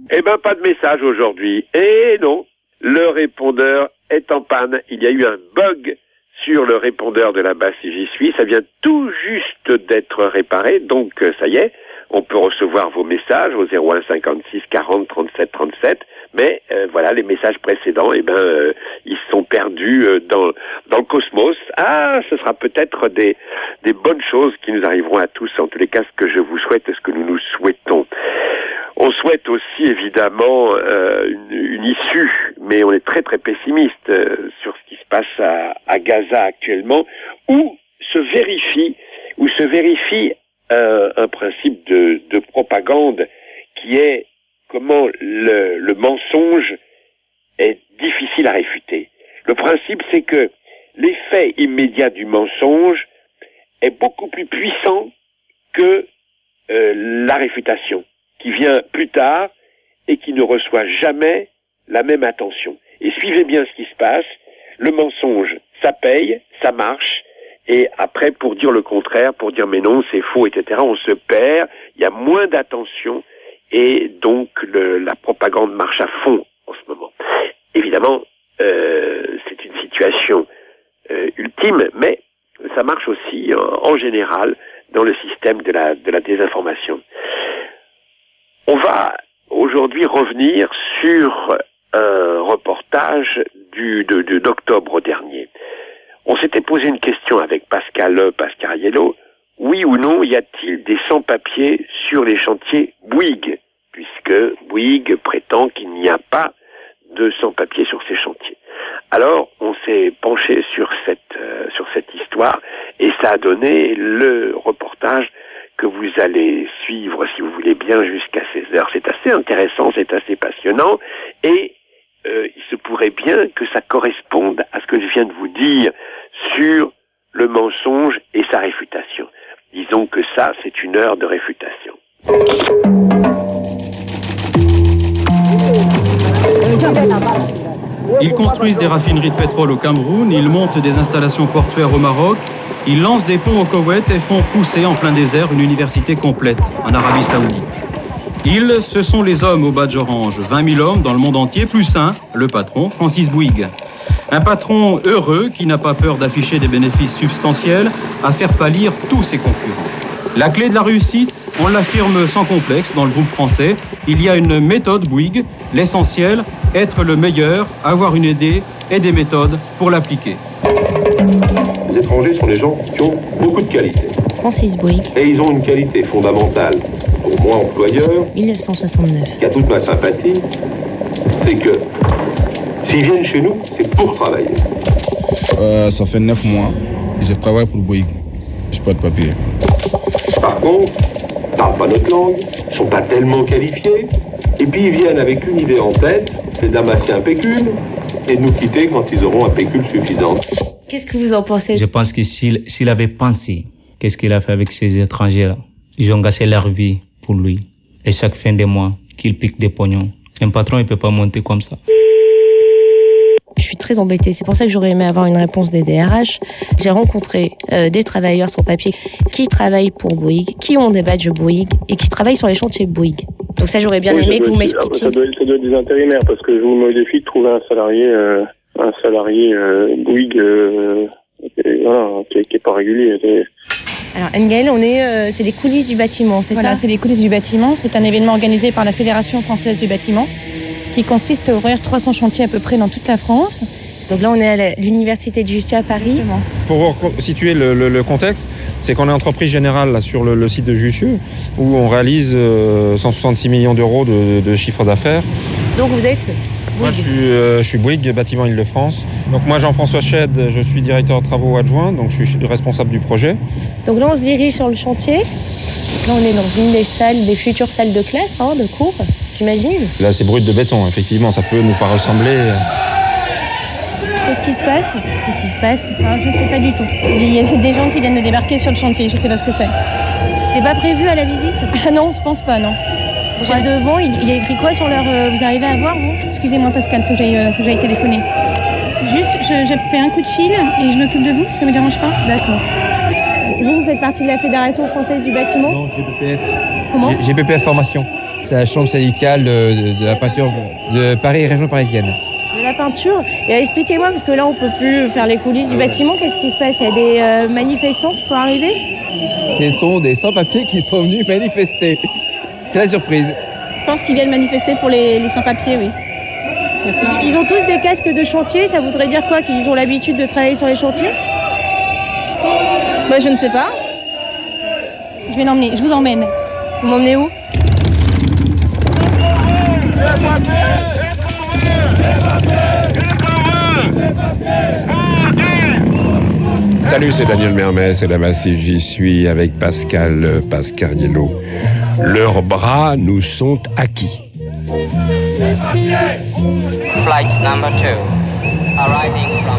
Eh ben, pas de message aujourd'hui. Et non, le répondeur est en panne. Il y a eu un bug sur le répondeur de la base si j'y suis. Ça vient tout juste d'être réparé. Donc, ça y est, on peut recevoir vos messages au 01 56 40 37 37. Mais voilà, les messages précédents, ils sont perdus dans le cosmos. Ah, ce sera peut-être des bonnes choses qui nous arriveront à tous. En tous les cas, ce que je vous souhaite et ce que nous souhaitons. On souhaite aussi évidemment une issue, mais on est très très pessimiste sur ce qui se passe à Gaza actuellement, où se vérifie un principe de propagande qui est comment le mensonge est difficile à réfuter. Le principe, c'est que l'effet immédiat du mensonge est beaucoup plus puissant que la réfutation, qui vient plus tard et qui ne reçoit jamais la même attention. Et suivez bien ce qui se passe, le mensonge, ça paye, ça marche, et après, pour dire le contraire, pour dire mais non, c'est faux, etc., on se perd, il y a moins d'attention, et donc la propagande marche à fond en ce moment. Évidemment, c'est une situation ultime, mais ça marche aussi en général dans le système de la désinformation. On va aujourd'hui revenir sur un reportage d'octobre dernier. On s'était posé une question avec Pascal Pascariello. Oui ou non, y a-t-il des sans-papiers sur les chantiers Bouygues? Puisque Bouygues prétend qu'il n'y a pas de sans-papiers sur ces chantiers. Alors, on s'est penché sur cette histoire et ça a donné le reportage que vous allez suivre, si vous voulez bien, jusqu'à 16h. C'est assez intéressant, c'est assez passionnant et il se pourrait bien que ça corresponde à ce que je viens de vous dire sur le mensonge et sa réfutation. Disons que ça, c'est une heure de réfutation. Ils construisent des raffineries de pétrole au Cameroun, ils montent des installations portuaires au Maroc, ils lancent des ponts au Koweït et font pousser en plein désert une université complète en Arabie Saoudite. Ils, ce sont les hommes au badge orange, 20 000 hommes dans le monde entier, plus un, le patron, Francis Bouygues. Un patron heureux qui n'a pas peur d'afficher des bénéfices substantiels à faire pâlir tous ses concurrents. La clé de la réussite, on l'affirme sans complexe dans le groupe français, il y a une méthode Bouygues, l'essentiel, être le meilleur, avoir une idée et des méthodes pour l'appliquer. Les étrangers sont des gens qui ont beaucoup de qualités. Francis Bouygues. Et ils ont une qualité fondamentale, pour moi employeur, 1969. qui a toute ma sympathie, c'est que s'ils viennent chez nous, c'est pour travailler. Ça fait 9 mois que je travaille pour Bouygues. Je n'ai pas de papier. Par contre, ils ne parlent pas notre langue, ils ne sont pas tellement qualifiés, et puis ils viennent avec une idée en tête, c'est d'amasser un pécule et de nous quitter quand ils auront un pécule suffisant. Qu'est-ce que vous en pensez? Je pense que s'il avait pensé, qu'est-ce qu'il a fait avec ces étrangers-là? Ils ont gâché leur vie pour lui. Et chaque fin de mois, qu'il pique des pognons. Un patron, il ne peut pas monter comme ça. Je suis très embêtée. C'est pour ça que j'aurais aimé avoir une réponse des DRH. J'ai rencontré des travailleurs sur papier qui travaillent pour Bouygues, qui ont des badges Bouygues et qui travaillent sur les chantiers Bouygues. Donc ça, j'aurais bien aimé que vous m'expliquiez. Ça doit être des intérimaires parce que je vous mets au défi de trouver un salarié Bouygues qui est pas régulier. Alors Ngaël, c'est les coulisses du bâtiment, c'est ça ? C'est les coulisses du bâtiment. C'est un événement organisé par la Fédération française du bâtiment qui consiste à ouvrir 300 chantiers à peu près dans toute la France. Donc là, on est à l'université de Jussieu à Paris. Exactement. Pour situer le contexte, c'est qu'on est entreprise générale là, sur le site de Jussieu, où on réalise 166 millions d'euros de chiffre d'affaires. Donc vous êtes Bouygues. Moi, je suis Bouygues, bâtiment Île-de-France. Donc moi, Jean-François Chedd, je suis directeur de travaux adjoint, donc je suis responsable du projet. Donc là, on se dirige sur le chantier. Là, on est dans une des futures salles de classe, de cours, j'imagine. Là, c'est brut de béton, effectivement, ça peut nous pas ressembler. Qu'est-ce qui se passe? Je ne sais pas du tout. Il y a des gens qui viennent de débarquer sur le chantier, je ne sais pas ce que c'est. C'était pas prévu à la visite? Ah non, je pense pas, non. Déjà devant, il y a écrit quoi sur leur... vous arrivez à voir, vous? Excusez-moi, Pascal, faut que j'aille téléphoner. Juste, je fais un coup de fil et je m'occupe de vous, ça vous dérange pas? D'accord. Vous faites partie de la Fédération française du bâtiment? Non, GPPF. Comment? GPPF Formation. C'est la chambre syndicale de la peinture de Paris, région parisienne. De la peinture. Et expliquez-moi, parce que là, on peut plus faire les coulisses du bâtiment. Qu'est-ce qui se passe? Il y a des manifestants qui sont arrivés? Ce sont des sans-papiers qui sont venus manifester. C'est la surprise. Je pense qu'ils viennent manifester pour les sans-papiers, oui. Ils ont tous des casques de chantier. Ça voudrait dire quoi? Qu'ils ont l'habitude de travailler sur les chantiers? Bah, je ne sais pas. Je vais l'emmener. Je vous emmène. Vous m'emmenez où? Salut, c'est Daniel Mermès et la Massif, j'y suis avec Pascal Pascariello. Leurs bras nous sont acquis. Flight number 2, arriving from...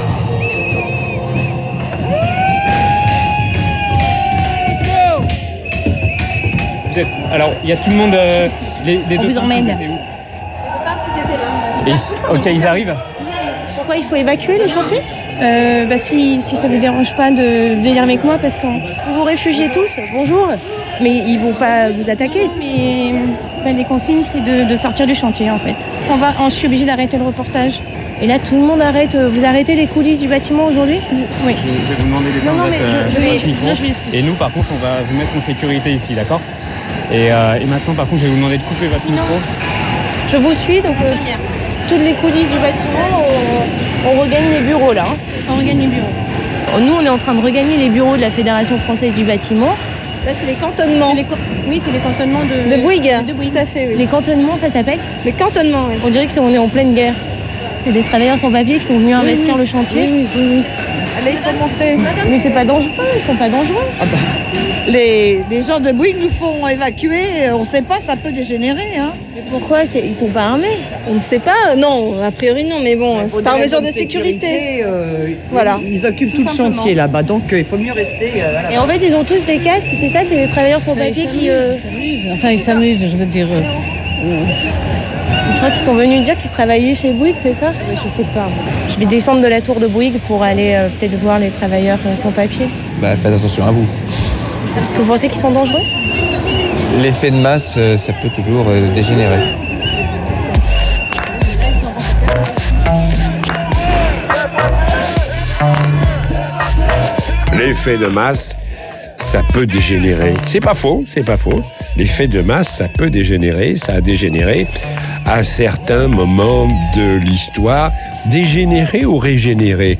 Alors, il y a tout le monde... les on deux vous emmène. Ok, ils arrivent. Pourquoi il faut évacuer le chantier? Si ça ne vous dérange pas de venir avec moi, parce que vous vous réfugiez tous. Bonjour. Mais ils vont pas vous attaquer. Mais les consignes, c'est de sortir du chantier, en fait. Je suis obligée d'arrêter le reportage. Et là, tout le monde arrête. Vous arrêtez les coulisses du bâtiment aujourd'hui? Oui. Je vais vous demander des Et nous, par contre, on va vous mettre en sécurité ici, d'accord? Et maintenant, par contre, je vais vous demander de couper votre micro. Je vous suis, donc toutes les coulisses du bâtiment, on regagne les bureaux là. On regagne les bureaux. Nous, on est en train de regagner les bureaux de la Fédération Française du Bâtiment. Là, c'est les cantonnements. Oui, c'est les cantonnements de Bouygues. Tout à fait, oui. Les cantonnements, ça s'appelle? Les cantonnements, oui. On dirait qu'on est en pleine guerre. C'est des travailleurs sans papier qui sont venus investir le chantier. Oui. Allez, il faut monter. Mais c'est pas dangereux, ils sont pas dangereux. Les gens de Bouygues nous font évacuer, on ne sait pas, ça peut dégénérer. Hein. Mais pourquoi? Ils sont pas armés? On ne sait pas, non, a priori non, mais bon, c'est par mesure de sécurité. Voilà. Ils occupent tout le chantier là-bas, donc il faut mieux rester. Et en fait, ils ont tous des casques, c'est ça, c'est des travailleurs sans papier qui... Ils s'amusent. Enfin, ils s'amusent, je veux dire. Je crois qu'ils sont venus dire qu'ils travaillaient chez Bouygues, c'est ça? Je sais pas. Je vais descendre de la tour de Bouygues pour aller peut-être voir les travailleurs sans papier. Faites attention à vous. Parce que vous pensez qu'ils sont dangereux? L'effet de masse, ça peut toujours dégénérer. L'effet de masse, ça peut dégénérer. C'est pas faux. L'effet de masse, ça peut dégénérer. Ça a dégénéré à certains moments de l'histoire. Dégénérer ou régénérer?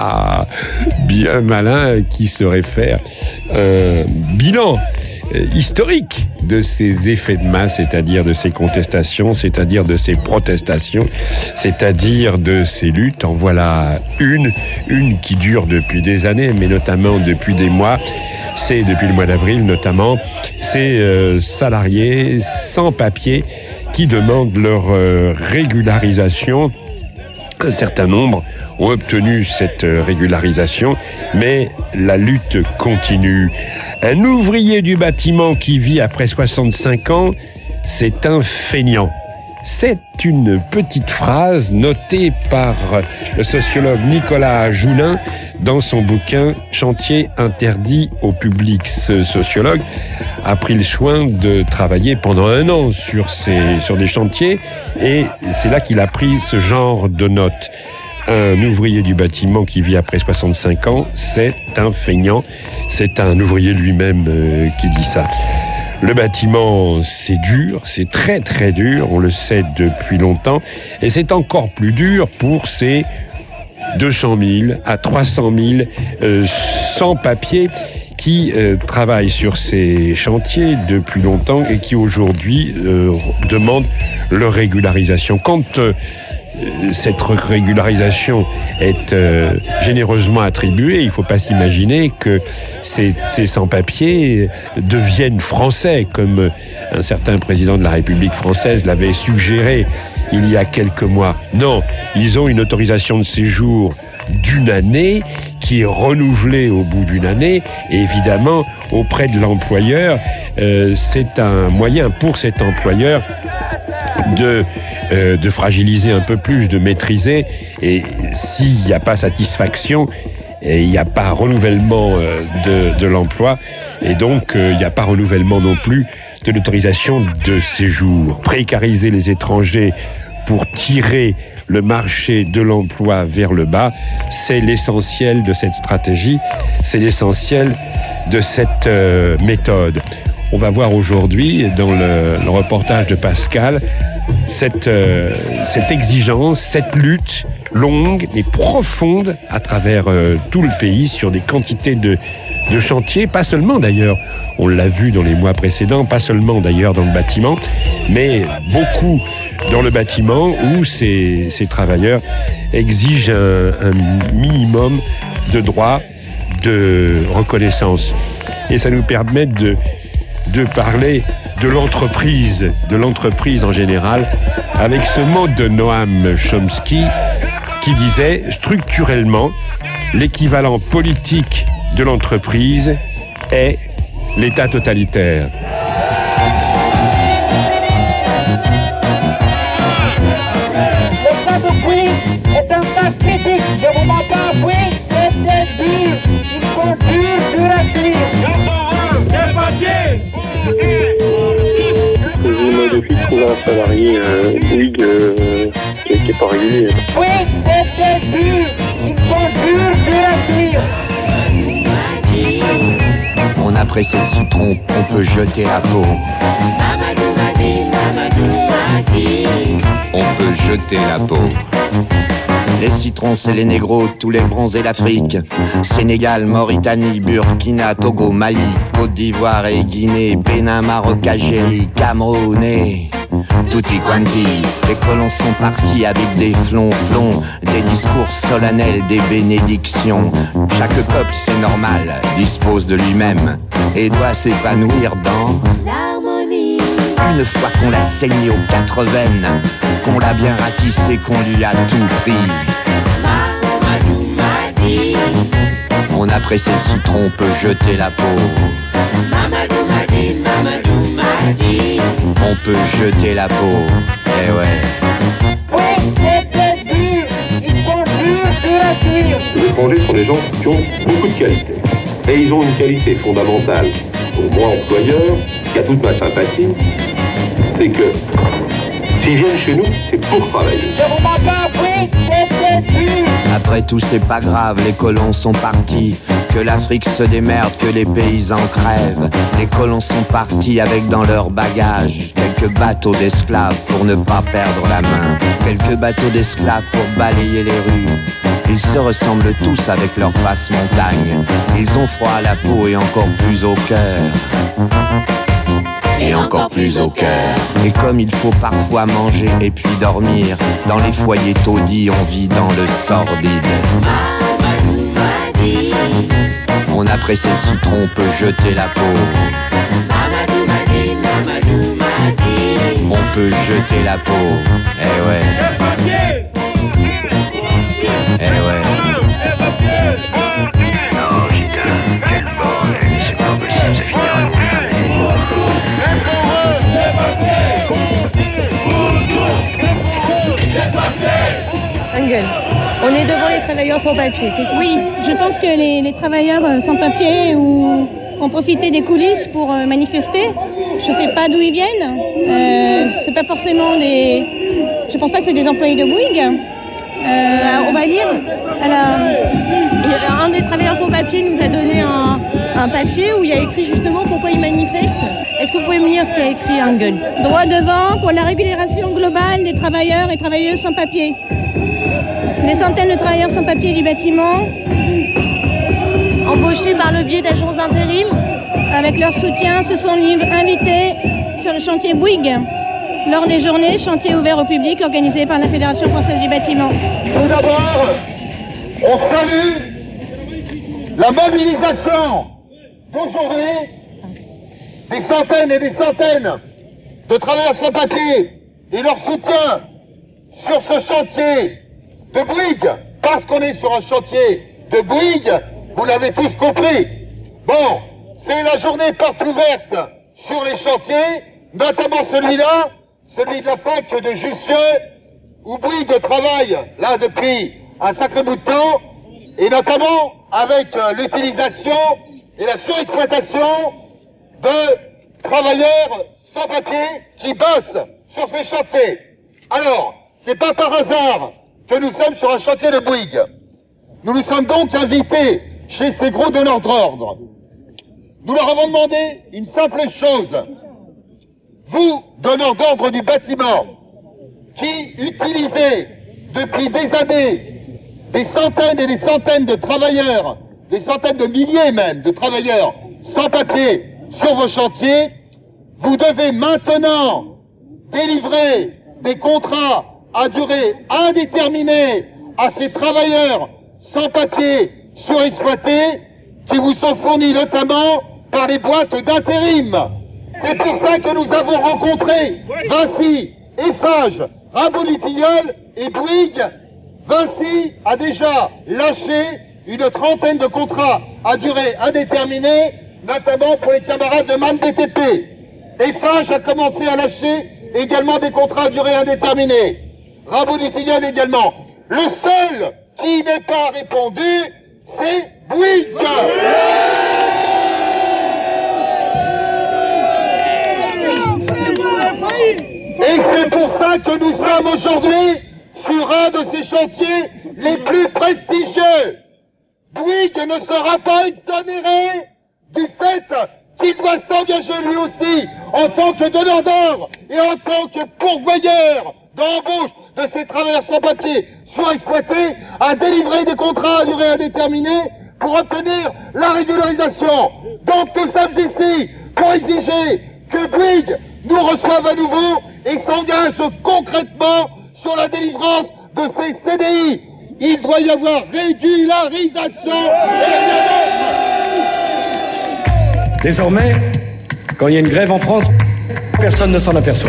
Bien malin qui saurait faire un bilan historique de ces effets de masse, c'est-à-dire de ces contestations, c'est-à-dire de ces protestations, c'est-à-dire de ces luttes. En voilà une qui dure depuis des années, mais notamment depuis des mois. C'est depuis le mois d'avril notamment, ces salariés sans papier qui demandent leur régularisation. Un certain nombre ont obtenu cette régularisation, mais la lutte continue. Un ouvrier du bâtiment qui vit après 65 ans, c'est un feignant. C'est une petite phrase notée par le sociologue Nicolas Joulin dans son bouquin « Chantier interdit au public ». Ce sociologue a pris le soin de travailler pendant 1 an sur des chantiers et c'est là qu'il a pris ce genre de notes. Un ouvrier du bâtiment qui vit après 65 ans, c'est un feignant. C'est un ouvrier lui-même qui dit ça. Le bâtiment, c'est dur, c'est très très dur, on le sait depuis longtemps, et c'est encore plus dur pour ces 200 000 à 300 000 sans-papiers qui travaillent sur ces chantiers depuis longtemps et qui aujourd'hui demandent leur régularisation. Quand cette régularisation est généreusement attribuée, il ne faut pas s'imaginer que ces sans-papiers deviennent français, comme un certain président de la République française l'avait suggéré il y a quelques mois. Non, ils ont une autorisation de séjour d'1 année qui est renouvelée au bout d'1 année, et évidemment, auprès de l'employeur, c'est un moyen pour cet employeur de fragiliser un peu plus, de maîtriser, et s'il n'y a pas satisfaction, et il n'y a pas renouvellement de l'emploi, et donc il n'y a pas renouvellement non plus de l'autorisation de séjour. Précariser les étrangers pour tirer le marché de l'emploi vers le bas, c'est l'essentiel de cette stratégie, c'est l'essentiel de cette méthode. On va voir aujourd'hui, dans le reportage de Pascal, cette exigence, cette lutte longue mais profonde à travers tout le pays sur des quantités de chantiers, pas seulement d'ailleurs, on l'a vu dans les mois précédents, pas seulement d'ailleurs dans le bâtiment, mais beaucoup dans le bâtiment où ces travailleurs exigent un minimum de droits, de reconnaissance. Et ça nous permet de parler de l'entreprise en général, avec ce mot de Noam Chomsky qui disait structurellement l'équivalent politique de l'entreprise est l'État totalitaire. Le cas de Bouygues est un cas critique. Je vous m'entends, Bouygues, c'était dur. Il faut dur à cuire. Des papiers. Je me défie de trouver un salarié Bouygues qui n'est pas régulier. Bouygues, c'était dur. Il faut dur à cuire. On a pressé le citron, on peut jeter la peau. Mamadou m'a dit. On peut jeter la peau. Les citrons, c'est les négros, tous les bronzés d'Afrique. Sénégal, Mauritanie, Burkina, Togo, Mali, Côte d'Ivoire et Guinée, Bénin, Maroc, Algérie, Cameroun et tutti quanti. Les colons sont partis avec des flonflons, des discours solennels, des bénédictions. Chaque peuple, c'est normal, dispose de lui-même et doit s'épanouir dans l'harmonie. Une fois qu'on l'a saigné aux 4 veines, qu'on l'a bien ratissé, qu'on lui a tout pris. Mamadou m'a dit. On a pressé le citron, on peut jeter la peau. Mamadou m'a dit. On peut jeter la peau, eh ouais. Oui, c'était dur. Ils sont durs à cuire. Les étrangers sont des gens qui ont beaucoup de qualités. Et ils ont une qualité fondamentale, pour moi employeur, qui a toute ma sympathie, c'est que s'ils viennent chez nous, c'est pour travailler. Je vous m'entends, oui, c'était dur. Après tout, c'est pas grave, les colons sont partis. Que l'Afrique se démerde, que les paysans crèvent. Les colons sont partis avec dans leur bagage quelques bateaux d'esclaves pour ne pas perdre la main. Quelques bateaux d'esclaves pour balayer les rues. Ils se ressemblent tous avec leur passe-montagne. Ils ont froid à la peau et encore plus au cœur. Et encore plus au cœur. Et comme il faut parfois manger et puis dormir, dans les foyers taudis, on vit dans le sordide. Mamadou m'a dit. On a pressé le citron, on peut jeter la peau. Mamadou m'a dit. On peut jeter la peau, eh ouais. Eh ouais. Non, putain, quel bordel, c'est pas possible, ça finira. Engel, on est devant les travailleurs sans papier. Oui, je pense que les travailleurs sans papier ont profité des coulisses pour manifester. Je ne sais pas d'où ils viennent. C'est pas forcément des... Je pense pas que c'est des employés de Bouygues. On va lire. Alors, un des travailleurs sans papier nous a donné un papier où il y a écrit justement pourquoi il manifeste. Est-ce que vous pouvez me lire ce qu'a écrit Engel ? Droit devant pour la régulation globale des travailleurs et travailleuses sans papier. Des centaines de travailleurs sans papier du bâtiment. Embauchés par le biais d'agences d'intérim. Avec leur soutien, se sont invités sur le chantier Bouygues lors des journées chantiers ouverts au public organisées par la Fédération française du bâtiment. Tout d'abord, on salue la mobilisation d'aujourd'hui des centaines et des centaines de travailleurs sans papier et leur soutien sur ce chantier de Bouygues, parce qu'on est sur un chantier de Bouygues, vous l'avez tous compris. Bon, c'est la journée porte ouverte sur les chantiers, notamment celui-là, celui de la fac de Jussieu, où Bouygues travaille là depuis un sacré bout de temps, et notamment avec l'utilisation et la surexploitation de travailleurs sans-papiers qui bossent sur ces chantiers. Alors, c'est pas par hasard que nous sommes sur un chantier de Bouygues. Nous nous sommes donc invités chez ces gros donneurs d'ordre. Nous leur avons demandé une simple chose. Vous, donneurs d'ordre du bâtiment, qui utilisez depuis des années des centaines et des centaines de travailleurs, des centaines de milliers même de travailleurs sans papier sur vos chantiers, vous devez maintenant délivrer des contrats à durée indéterminée à ces travailleurs sans papier surexploités qui vous sont fournis notamment par les boîtes d'intérim. C'est pour ça que nous avons rencontré Vinci, Eiffage, Rabot-du-Tilleul et Bouygues. Vinci a déjà lâché une trentaine de contrats à durée indéterminée, notamment pour les camarades de MAN BTP. Eiffage a commencé à lâcher également des contrats à durée indéterminée. Rabot-du-Tilleul également. Le seul qui n'est pas répondu, c'est Bouygues. Et c'est pour ça que nous sommes aujourd'hui sur un de ces chantiers les plus prestigieux. Bouygues ne sera pas exonéré du fait qu'il doit s'engager lui aussi en tant que donneur d'ordre et en tant que pourvoyeur d'embauche de ces travailleurs sans papier surexploités à délivrer des contrats à durée indéterminée pour obtenir la régularisation. Donc nous sommes ici pour exiger que Bouygues nous reçoive à nouveau et s'engage concrètement sur la délivrance de ces CDI. Il doit y avoir régularisation et rien d'autre. Désormais, quand il y a une grève en France, personne ne s'en aperçoit.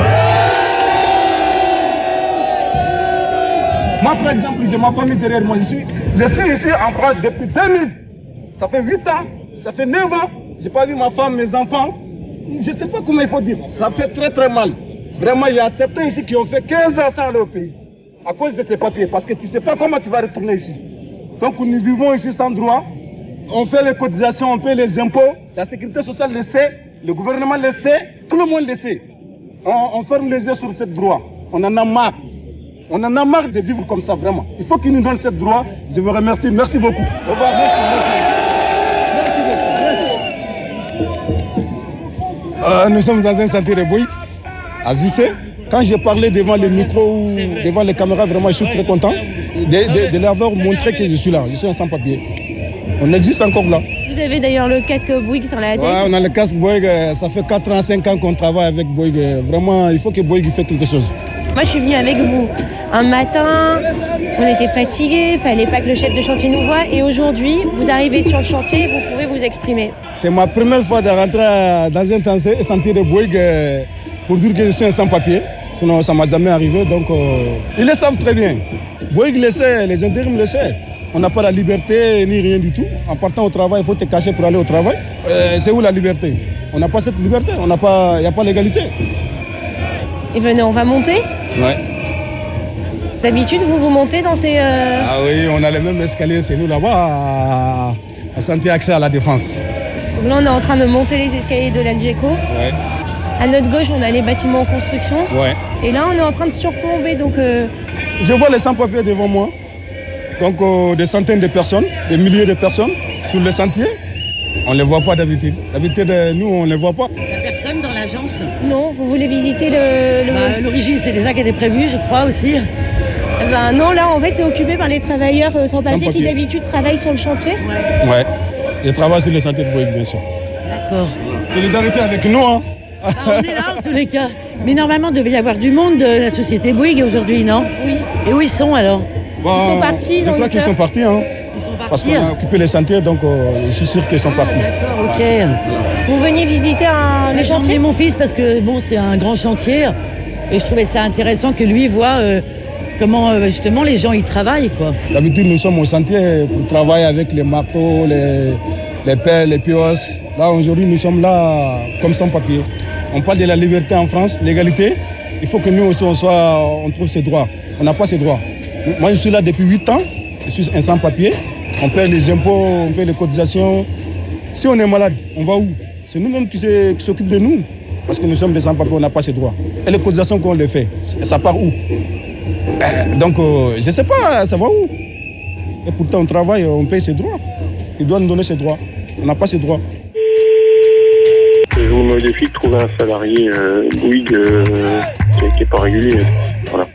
Moi, par exemple, j'ai ma famille derrière moi. Je suis ici en France depuis 2000. Ça fait 8 ans, ça fait 9 ans. J'ai pas vu ma femme, mes enfants. Je ne sais pas comment il faut dire. Ça fait très très mal. Vraiment, il y a certains ici qui ont fait 15 ans sans aller au pays. À cause de tes papiers. Parce que tu ne sais pas comment tu vas retourner ici. Donc nous vivons ici sans droit. On fait les cotisations, on paie les impôts. La sécurité sociale le sait. Le gouvernement le sait. Tout le monde le sait. On ferme les yeux sur ce droit. On en a marre. On en a marre de vivre comme ça, vraiment. Il faut qu'ils nous donnent ce droit. Je vous remercie. Merci beaucoup. Au revoir. Nous sommes dans un chantier de Bouygues, à Zissé. Quand j'ai parlé devant les micros ou devant les caméras, vraiment, je suis très content de leur avoir montré que je suis là. Je suis un sans-papier. On existe encore là. Vous avez d'ailleurs le casque Bouygues sur la tête. Ouais, on a le casque Bouygues. Ça fait 4 ans, 5 ans qu'on travaille avec Bouygues. Vraiment, il faut que Bouygues fasse quelque chose. Moi, je suis venue avec vous. Un matin, on était fatigués, il fallait pas que le chef de chantier nous voie. Et aujourd'hui, vous arrivez sur le chantier et vous pouvez vous exprimer. C'est ma première fois de rentrer dans un chantier de Bouygues pour dire que je suis un sans-papier. Sinon, ça ne m'a jamais arrivé. Donc, ils le savent très bien. Bouygues le sait, les intérims le savent. On n'a pas la liberté ni rien du tout. En partant au travail, il faut te cacher pour aller au travail. C'est où la liberté? On n'a pas cette liberté. Il n'y a pas l'égalité. Et venez, on va monter? Ouais. D'habitude, vous montez dans ces... Ah oui, on a les mêmes escaliers, c'est nous là-bas, à Santé Accès à la Défense. Donc là, on est en train de monter les escaliers de l'Algeco. Ouais. À notre gauche, on a les bâtiments en construction. Ouais. Et là, on est en train de surplomber, donc... Je vois les sans-papiers devant moi. Donc, des centaines de personnes, des milliers de personnes sur le sentier. On ne les voit pas d'habitude. D'habitude, nous, on ne les voit pas. Il n'y a personne dans l'agence? Non, vous voulez visiter l'origine, c'est ça qui était prévu, je crois, aussi. Non, là, en fait, c'est occupé par les travailleurs sans papier qui, d'habitude, travaillent sur le chantier. Ouais. Ils travaillent sur le chantier de Bouygues, bien sûr. D'accord. Solidarité avec nous, hein. On est là, en tous les cas. Mais normalement, il devait y avoir du monde de la société Bouygues aujourd'hui, non? Oui. Et où ils sont, alors? Bon, ils sont partis, je crois qu'ils sont partis, hein. Ils sont partis. Parce qu'on a occupé les chantiers, donc je suis sûr qu'ils sont partis. D'accord, ok. Vous veniez visiter les chantiers? Mon fils, parce que bon, c'est un grand chantier. Et je trouvais ça intéressant que lui voit comment justement les gens y travaillent, quoi. D'habitude, nous sommes au chantier pour travailler avec les marteaux, les pelles, les piosses. Là, aujourd'hui, nous sommes là comme sans papier. On parle de la liberté en France, l'égalité. Il faut que nous aussi, on trouve ces droits. On n'a pas ces droits. Moi, je suis là depuis 8 ans. Je suis un sans-papier. On paie les impôts, on paie les cotisations. Si on est malade, on va où? C'est nous-mêmes qui s'occupent de nous. Parce que nous sommes des sans-papiers, on n'a pas ces droits. Et les cotisations qu'on les fait, ça part où? Donc, je ne sais pas, ça va où? Et pourtant, on travaille, on paye ses droits. Il doit nous donner ses droits. On n'a pas ses droits. Je vous mets au défi de trouver un salarié Bouygues qui n'est pas régulier. Voilà.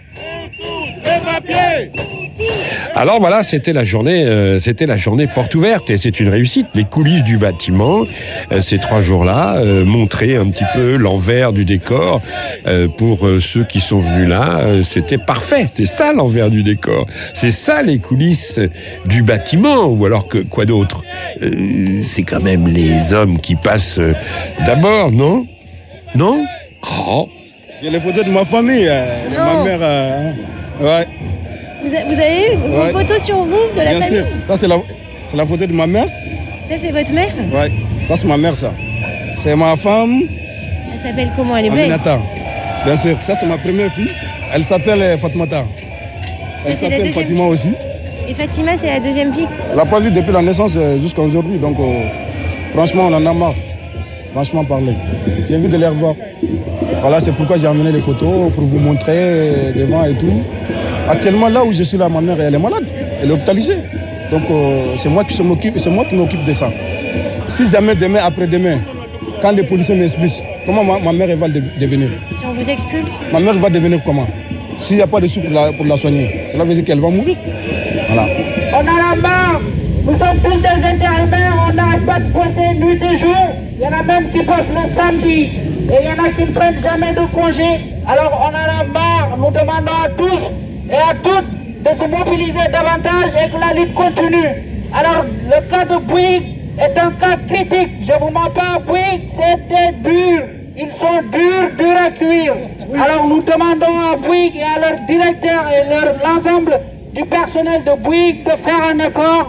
Alors voilà, c'était la journée porte ouverte et c'est une réussite. Les coulisses du bâtiment, ces 3 jours-là, montraient un petit peu l'envers du décor pour ceux qui sont venus là. C'était parfait, c'est ça l'envers du décor. C'est ça les coulisses du bâtiment, ou alors que quoi d'autre? C'est quand même les hommes qui passent d'abord, non? Non? Oh. J'ai les photos de ma famille, de ma mère. Ouais. Vous avez eu vos photos sur vous, de la Bien famille? sûr. Ça, c'est la photo de ma mère. Ça, c'est votre mère? Ouais, ça, c'est ma mère, ça. C'est ma femme. Elle s'appelle comment? Elle est belle? Aminata. Bien sûr. Ça, c'est ma première fille. Elle s'appelle Fatmata. Elle s'appelle Fatima aussi. Et Fatima, c'est la deuxième fille? Elle n'a pas vu depuis la naissance jusqu'à aujourd'hui. Donc, franchement, on en a marre. Franchement parler. J'ai envie de les revoir. Voilà, c'est pourquoi j'ai amené les photos pour vous montrer devant et tout. Actuellement, là où je suis là, ma mère, elle est malade. Elle est hospitalisée. Donc, c'est moi qui m'occupe de ça. Si jamais demain, après-demain, quand les policiers m'expulsent, comment ma mère va devenir? Si on vous expulse? Ma mère va devenir comment? S'il n'y a pas de sous pour la soigner, cela veut dire qu'elle va mourir. Voilà. On en a marre. Nous sommes tous des intérimaires. On n'arrête pas de bosser nuit et jour. Il y en a même qui bossent le samedi. Et il y en a qui ne prennent jamais de congé. Alors on en a marre. Nous demandons à tous et à toutes de se mobiliser davantage et que la lutte continue. Alors le cas de Bouygues est un cas critique. Je vous mens pas, Bouygues, c'est des durs. Ils sont durs à cuire. Alors nous demandons à Bouygues et à leur directeur et l'ensemble du personnel de Bouygues de faire un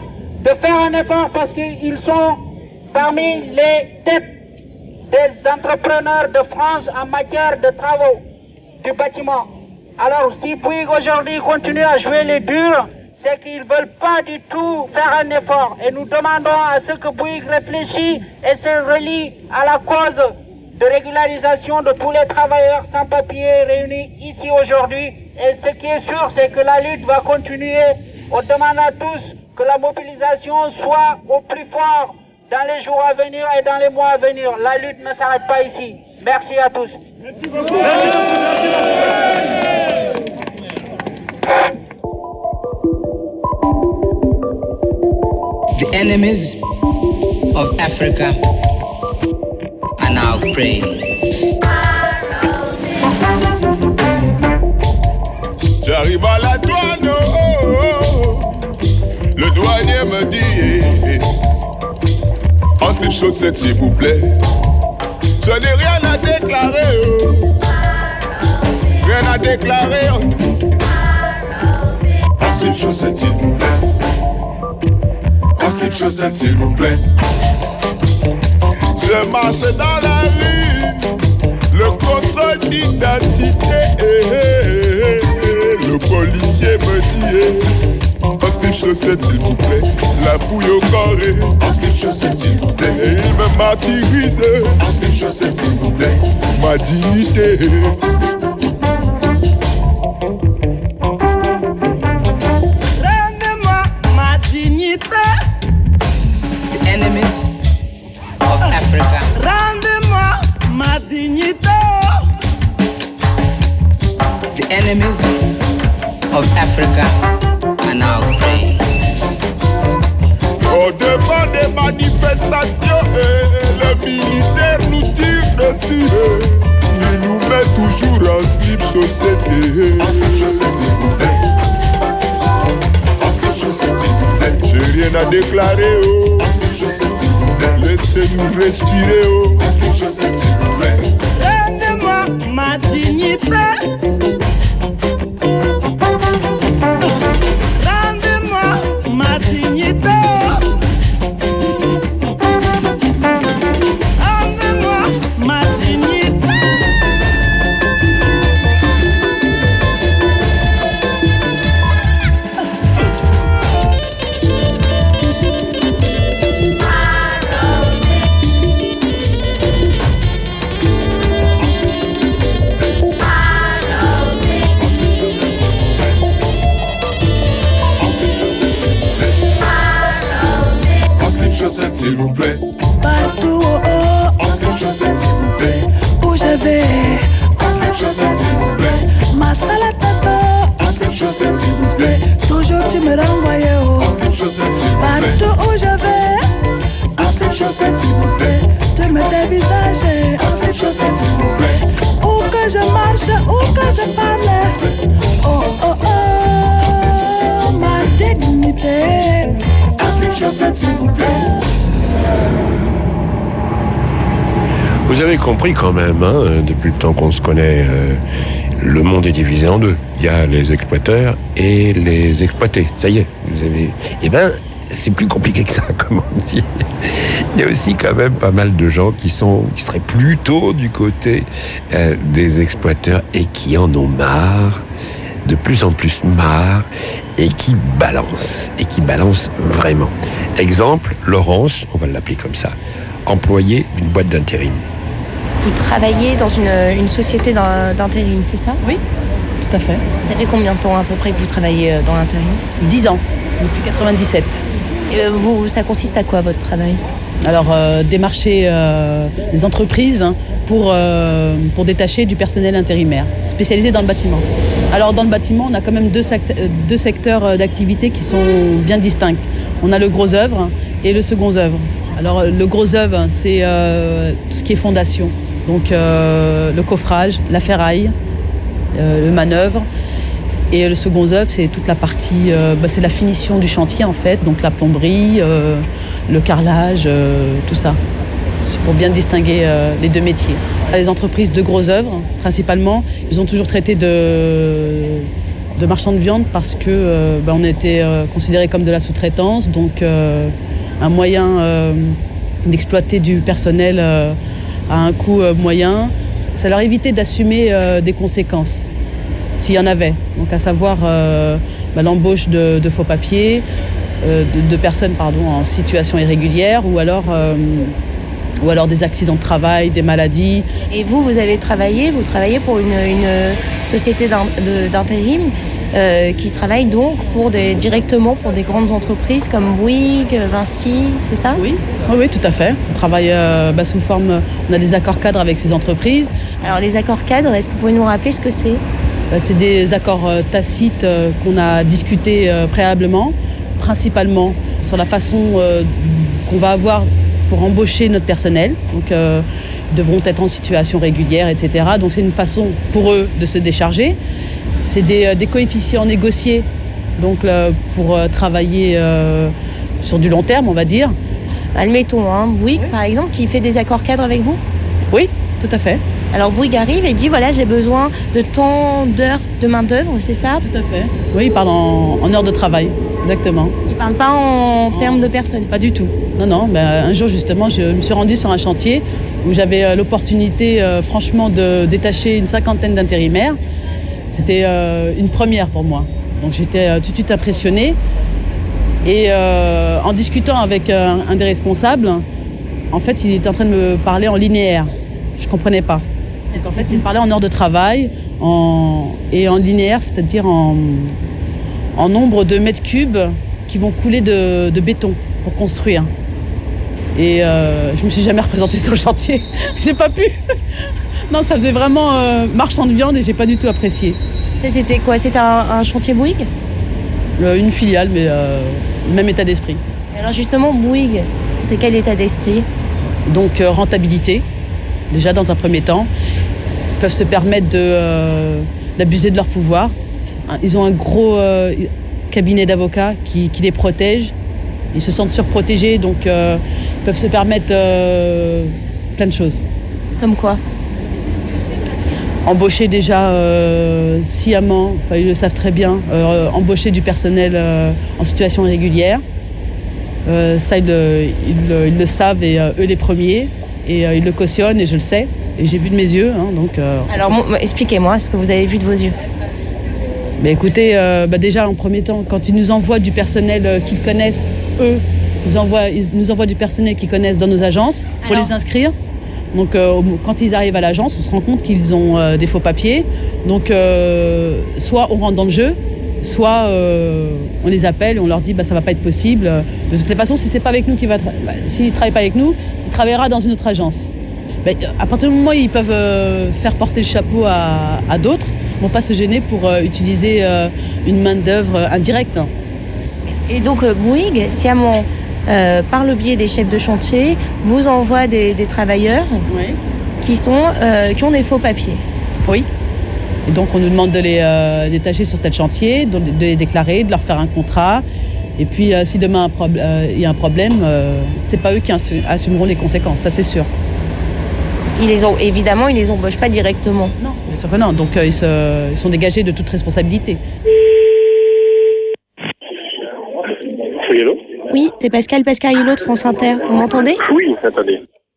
effort parce qu'ils sont parmi les têtes des entrepreneurs de France en matière de travaux du bâtiment. Alors si Bouygues aujourd'hui continue à jouer les durs, c'est qu'ils ne veulent pas du tout faire un effort. Et nous demandons à ce que Bouygues réfléchisse et se relie à la cause de régularisation de tous les travailleurs sans papier réunis ici aujourd'hui. Et ce qui est sûr, c'est que la lutte va continuer. On demande à tous que la mobilisation soit au plus fort dans les jours à venir et dans les mois à venir. La lutte ne s'arrête pas ici. Merci à tous. Merci beaucoup. Merci beaucoup. Merci beaucoup. The enemies of Africa are now praying. J'arrive à la douane, le douanier me dit en slip chaussette s'il vous plaît. Je n'ai rien à déclarer, rien à déclarer. En slip chaussette s'il vous plaît. En slip chaussette s'il vous plaît. Je marche dans la rue, le contrôle d'identité. Le policier me dit en slip chaussette s'il vous plaît. La fouille au carré. En slip chaussette s'il vous plaît. Et il me martyrise. En slip chaussette s'il vous plaît. Ma dignité. Rendez-moi ma dignité. The enemies of Africa. Rendez-moi ma dignité. The enemies of Africa are now praying. Au devant des manifestations, les militaires nous tirent dessus. Ils nous mettent toujours en slip chaussette. En slip chaussette s'il vous plaît. En slip chaussette s'il vous plaît. J'ai rien à déclarer, oh. En slip chaussette s'il vous plaît. Laissez-nous respirer, oh. En slip chaussette s'il vous plaît. Rendez-moi ma dignité. Ma dignité. Rendez-moi ma dignité. s'il vous plaît. Partout, oh, oh. En slip-chaussettes, s'il vous plaît. Où je vais. En slip-chaussettes, s'il vous plaît. Ma salade tato. En slip-chaussettes, s'il vous plaît. Toujours tu me renvoyais, oh. En slip-chaussettes, s'il vous plaît. Partout où je vais. En slip-chaussettes, s'il vous plaît. Tu me dévisages. En slip-chaussettes, s'il vous plaît. Où que je marche, où que je parle. Oh, oh, oh. Ma dignité. En slip-chaussettes, s'il vous plaît. Vous avez compris quand même, hein, depuis le temps qu'on se connaît, le monde est divisé en deux. Il y a les exploiteurs et les exploités. Ça y est, vous avez... Eh ben, c'est plus compliqué que ça, comme on dit. Il y a aussi quand même pas mal de gens qui seraient plutôt du côté des exploiteurs et qui en ont marre, de plus en plus marre, et qui balancent vraiment. Exemple, Laurence, on va l'appeler comme ça, employée d'une boîte d'intérim. Vous travaillez dans une société d'intérim, c'est ça? Oui, tout à fait. Ça fait combien de temps à peu près que vous travaillez dans l'intérim? 10 ans, depuis 97. Et ça consiste à quoi votre travail? Alors, démarcher des entreprises pour détacher du personnel intérimaire, spécialisé dans le bâtiment. Alors, dans le bâtiment, on a quand même deux secteurs d'activité qui sont bien distincts. On a le gros œuvre et le second œuvre. Alors, le gros œuvre, c'est tout ce qui est fondation. Donc, le coffrage, la ferraille, le manœuvre. Et le second œuvre, c'est toute la partie, c'est la finition du chantier en fait, donc la plomberie, le carrelage, tout ça, pour bien distinguer les deux métiers. Les entreprises de gros œuvres, principalement, ils ont toujours traité de marchands de viande parce que on était considérés comme de la sous-traitance, donc un moyen d'exploiter du personnel à un coût moyen. Ça leur évitait d'assumer des conséquences. S'il y en avait, donc à savoir l'embauche de faux papiers, de personnes en situation irrégulière ou alors des accidents de travail, des maladies. Et vous travaillez pour une société d'intérim qui travaille donc directement pour des grandes entreprises comme Bouygues, Vinci, c'est ça? Oui, tout à fait. On travaille sous forme, on a des accords cadres avec ces entreprises. Alors les accords cadres, est-ce que vous pouvez nous rappeler ce que c'est? C'est des accords tacites qu'on a discutés préalablement, principalement sur la façon qu'on va avoir pour embaucher notre personnel. Donc, ils devront être en situation régulière, etc. Donc, c'est une façon pour eux de se décharger. C'est des coefficients négociés donc, pour travailler sur du long terme, on va dire. Admettons, Bouygues, par exemple, qui fait des accords cadres avec vous? Oui, tout à fait. Alors Bouygues arrive et dit voilà, j'ai besoin de tant d'heures de main-d'œuvre, c'est ça? Tout à fait. Oui, il parle en heures de travail, exactement. Il ne parle pas en termes de personnes? Pas du tout. Non. Un jour, justement, je me suis rendue sur un chantier où j'avais l'opportunité, franchement, de détacher une 50aine d'intérimaires. C'était une première pour moi. Donc j'étais tout de suite impressionnée. Et en discutant avec un des responsables, en fait, il était en train de me parler en linéaire. Je ne comprenais pas. Donc, en fait, il me parlait en heures de travail et en linéaire, c'est-à-dire en nombre de mètres cubes qui vont couler de béton pour construire. Et je ne me suis jamais représentée sur le chantier. J'ai pas pu. Non, ça faisait vraiment marchand de viande et j'ai pas du tout apprécié. Ça, c'était quoi? C'était un chantier Bouygues? Une filiale, mais même état d'esprit. Et alors justement, Bouygues, c'est quel état d'esprit? Donc rentabilité, déjà dans un premier temps. Ils peuvent se permettre d'abuser de leur pouvoir. Ils ont un gros cabinet d'avocats qui les protège. Ils se sentent surprotégés, donc ils peuvent se permettre plein de choses. Comme quoi? Embaucher déjà sciemment, ils le savent très bien, embaucher du personnel en situation irrégulière. Ça, ils le savent et eux les premiers. Et ils le cautionnent et je le sais. Et j'ai vu de mes yeux. Alors expliquez-moi ce que vous avez vu de vos yeux. Mais écoutez, déjà en premier temps, quand ils nous envoient du personnel qu'ils connaissent, eux, ils nous envoient du personnel qu'ils connaissent dans nos agences pour les inscrire. Donc quand ils arrivent à l'agence, on se rend compte qu'ils ont des faux papiers. Donc soit on rentre dans le jeu, soit on les appelle et on leur dit ça va pas être possible. De toutes les façons, si c'est pas avec nous s'il travaille pas avec nous, il travaillera dans une autre agence. À partir du moment où ils peuvent faire porter le chapeau à d'autres, ils vont pas se gêner pour utiliser une main d'œuvre indirecte. Et donc Bouygues, sciemment, par le biais des chefs de chantier, vous envoie des travailleurs qui ont des faux papiers. Oui. Et donc on nous demande de les détacher sur tel chantier, de les déclarer, de leur faire un contrat. Et puis si demain il y a un problème, c'est pas eux qui assumeront les conséquences, ça c'est sûr. Évidemment, ils les embauchent pas directement. Non, bien sûr que non. Donc ils sont dégagés de toute responsabilité. Oui, allô ? Oui, c'est Pascal Pascariello de France Inter. Vous m'entendez ? Oui, attendez.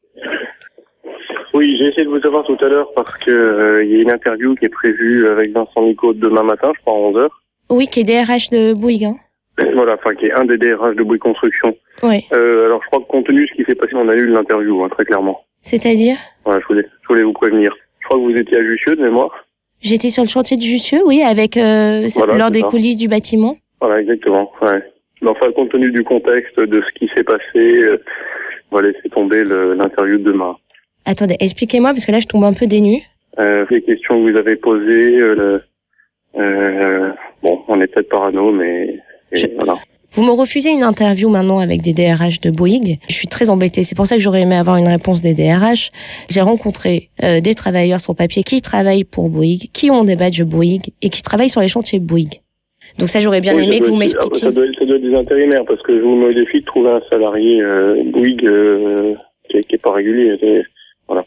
Oui, j'ai essayé de vous avoir tout à l'heure parce que y a une interview qui est prévue avec Vincent Nicot demain matin, je crois, à 11h. Oui, qui est DRH de Bouygues. Hein. Voilà, qui est un des DRH de Bouygues Construction. Oui. Alors, je crois que compte tenu de ce qui s'est passé, on annule l'interview, très clairement. C'est-à-dire ? Voilà, je voulais vous prévenir. Je crois que vous étiez à Jussieu, de mémoire. J'étais sur le chantier de Jussieu, oui, avec lors des coulisses du bâtiment. Voilà, exactement, ouais. Enfin, compte tenu du contexte, de ce qui s'est passé, on va laisser tomber l'interview de demain. Attendez, expliquez-moi, parce que là, je tombe un peu dénue. Les questions que vous avez posées, on est peut-être parano, mais voilà. Vous me refusez une interview maintenant avec des DRH de Bouygues. Je suis très embêtée. C'est pour ça que j'aurais aimé avoir une réponse des DRH. J'ai rencontré des travailleurs sur papier qui travaillent pour Bouygues, qui ont des badges Bouygues et qui travaillent sur les chantiers Bouygues. Donc ça, j'aurais bien aimé que vous m'expliquiez. Ça doit être des intérimaires, parce que je vous mets au défi de trouver un salarié Bouygues qui est pas régulier. Voilà.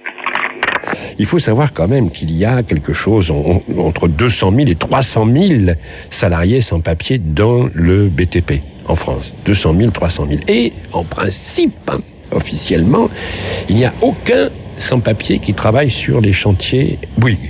Il faut savoir quand même qu'il y a quelque chose entre 200 000 et 300 000 salariés sans papier dans le BTP en France. 200 000, 300 000. Et en principe, officiellement, il n'y a aucun sans-papier qui travaille sur les chantiers Bouygues.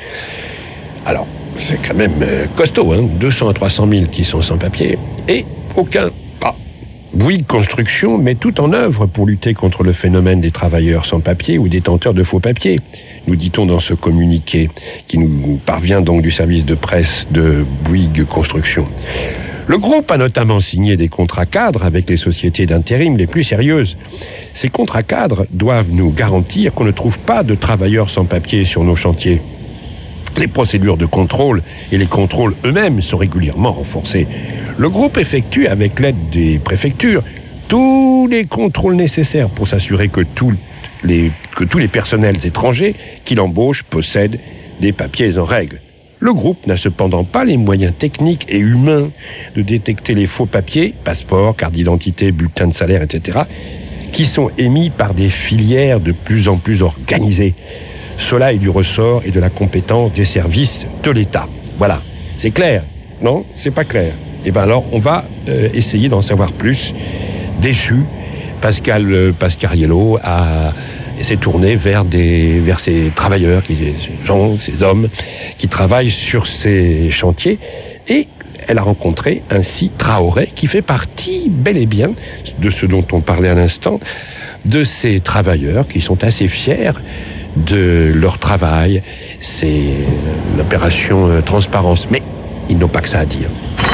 Alors, c'est quand même costaud, 200 à 300 000 qui sont sans papier et aucun. Bouygues Construction met tout en œuvre pour lutter contre le phénomène des travailleurs sans papier ou détenteurs de faux papiers, nous dit-on dans ce communiqué qui nous parvient donc du service de presse de Bouygues Construction. Le groupe a notamment signé des contrats cadres avec les sociétés d'intérim les plus sérieuses. Ces contrats cadres doivent nous garantir qu'on ne trouve pas de travailleurs sans papier sur nos chantiers. Les procédures de contrôle et les contrôles eux-mêmes sont régulièrement renforcés. Le groupe effectue, avec l'aide des préfectures, tous les contrôles nécessaires pour s'assurer que tous les personnels étrangers qu'il embauche possèdent des papiers en règle. Le groupe n'a cependant pas les moyens techniques et humains de détecter les faux papiers, passeports, cartes d'identité, bulletins de salaire, etc., qui sont émis par des filières de plus en plus organisées. Cela est du ressort et de la compétence des services de l'État. Voilà, c'est clair, non ? C'est pas clair. Eh bien alors, on va essayer d'en savoir plus. Déçu, Pascal Pascariello s'est tourné vers ces travailleurs, ces hommes qui travaillent sur ces chantiers. Et elle a rencontré ainsi Traoré, qui fait partie bel et bien de ce dont on parlait à l'instant, de ces travailleurs qui sont assez fiers de leur travail. C'est l'opération transparence. Mais ils n'ont pas que ça à dire.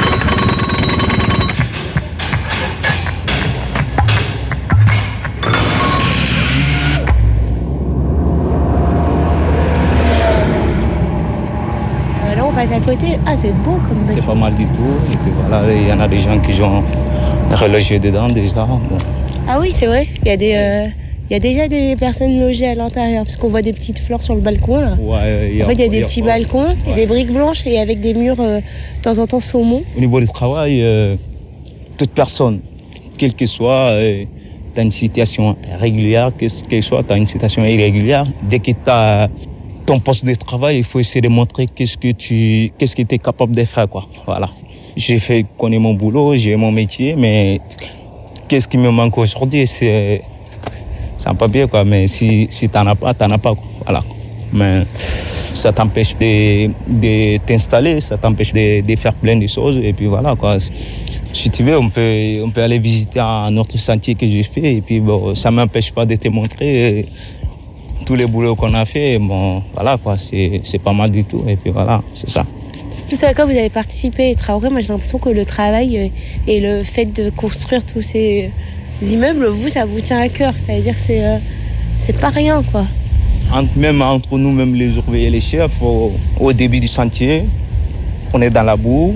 Là, on passe à côté. Ah, c'est beau comme bâtiment. C'est pas mal du tout. Et puis voilà, il y en a des gens qui ont relogé dedans déjà. Bon. Ah oui, c'est vrai. Il y a déjà des personnes logées à l'intérieur, parce qu'on voit des petites fleurs sur le balcon, là. Ouais, en fait, il y a des petits balcons, et des briques blanches, et avec des murs, de temps en temps, saumon. Au niveau du travail, toute personne, quelle que soit, tu as une situation régulière, qu'elle soit, tu as une situation irrégulière. Dès que tu as ton poste de travail, il faut essayer de montrer qu'est-ce que tu es capable de faire, quoi. Voilà. J'ai connais mon boulot, j'ai mon métier, mais qu'est-ce qui me manque aujourd'hui, c'est un papier, quoi. Mais si t'en as pas, quoi. Voilà. Mais ça t'empêche de t'installer, ça t'empêche de faire plein de choses, et puis voilà, quoi. Si tu veux, on peut aller visiter un autre sentier que j'ai fait, et puis bon, ça m'empêche pas de te montrer tous les boulots qu'on a fait. Bon, voilà, quoi. C'est pas mal du tout, et puis voilà, c'est ça. Tout ce à quoi vous avez participé, Traoré, moi j'ai l'impression que le travail et le fait de construire tous ces immeubles, vous, ça vous tient à cœur. C'est-à-dire que c'est pas rien, quoi. Même entre nous, même les ouvriers et les chefs, au début du chantier, on est dans la boue,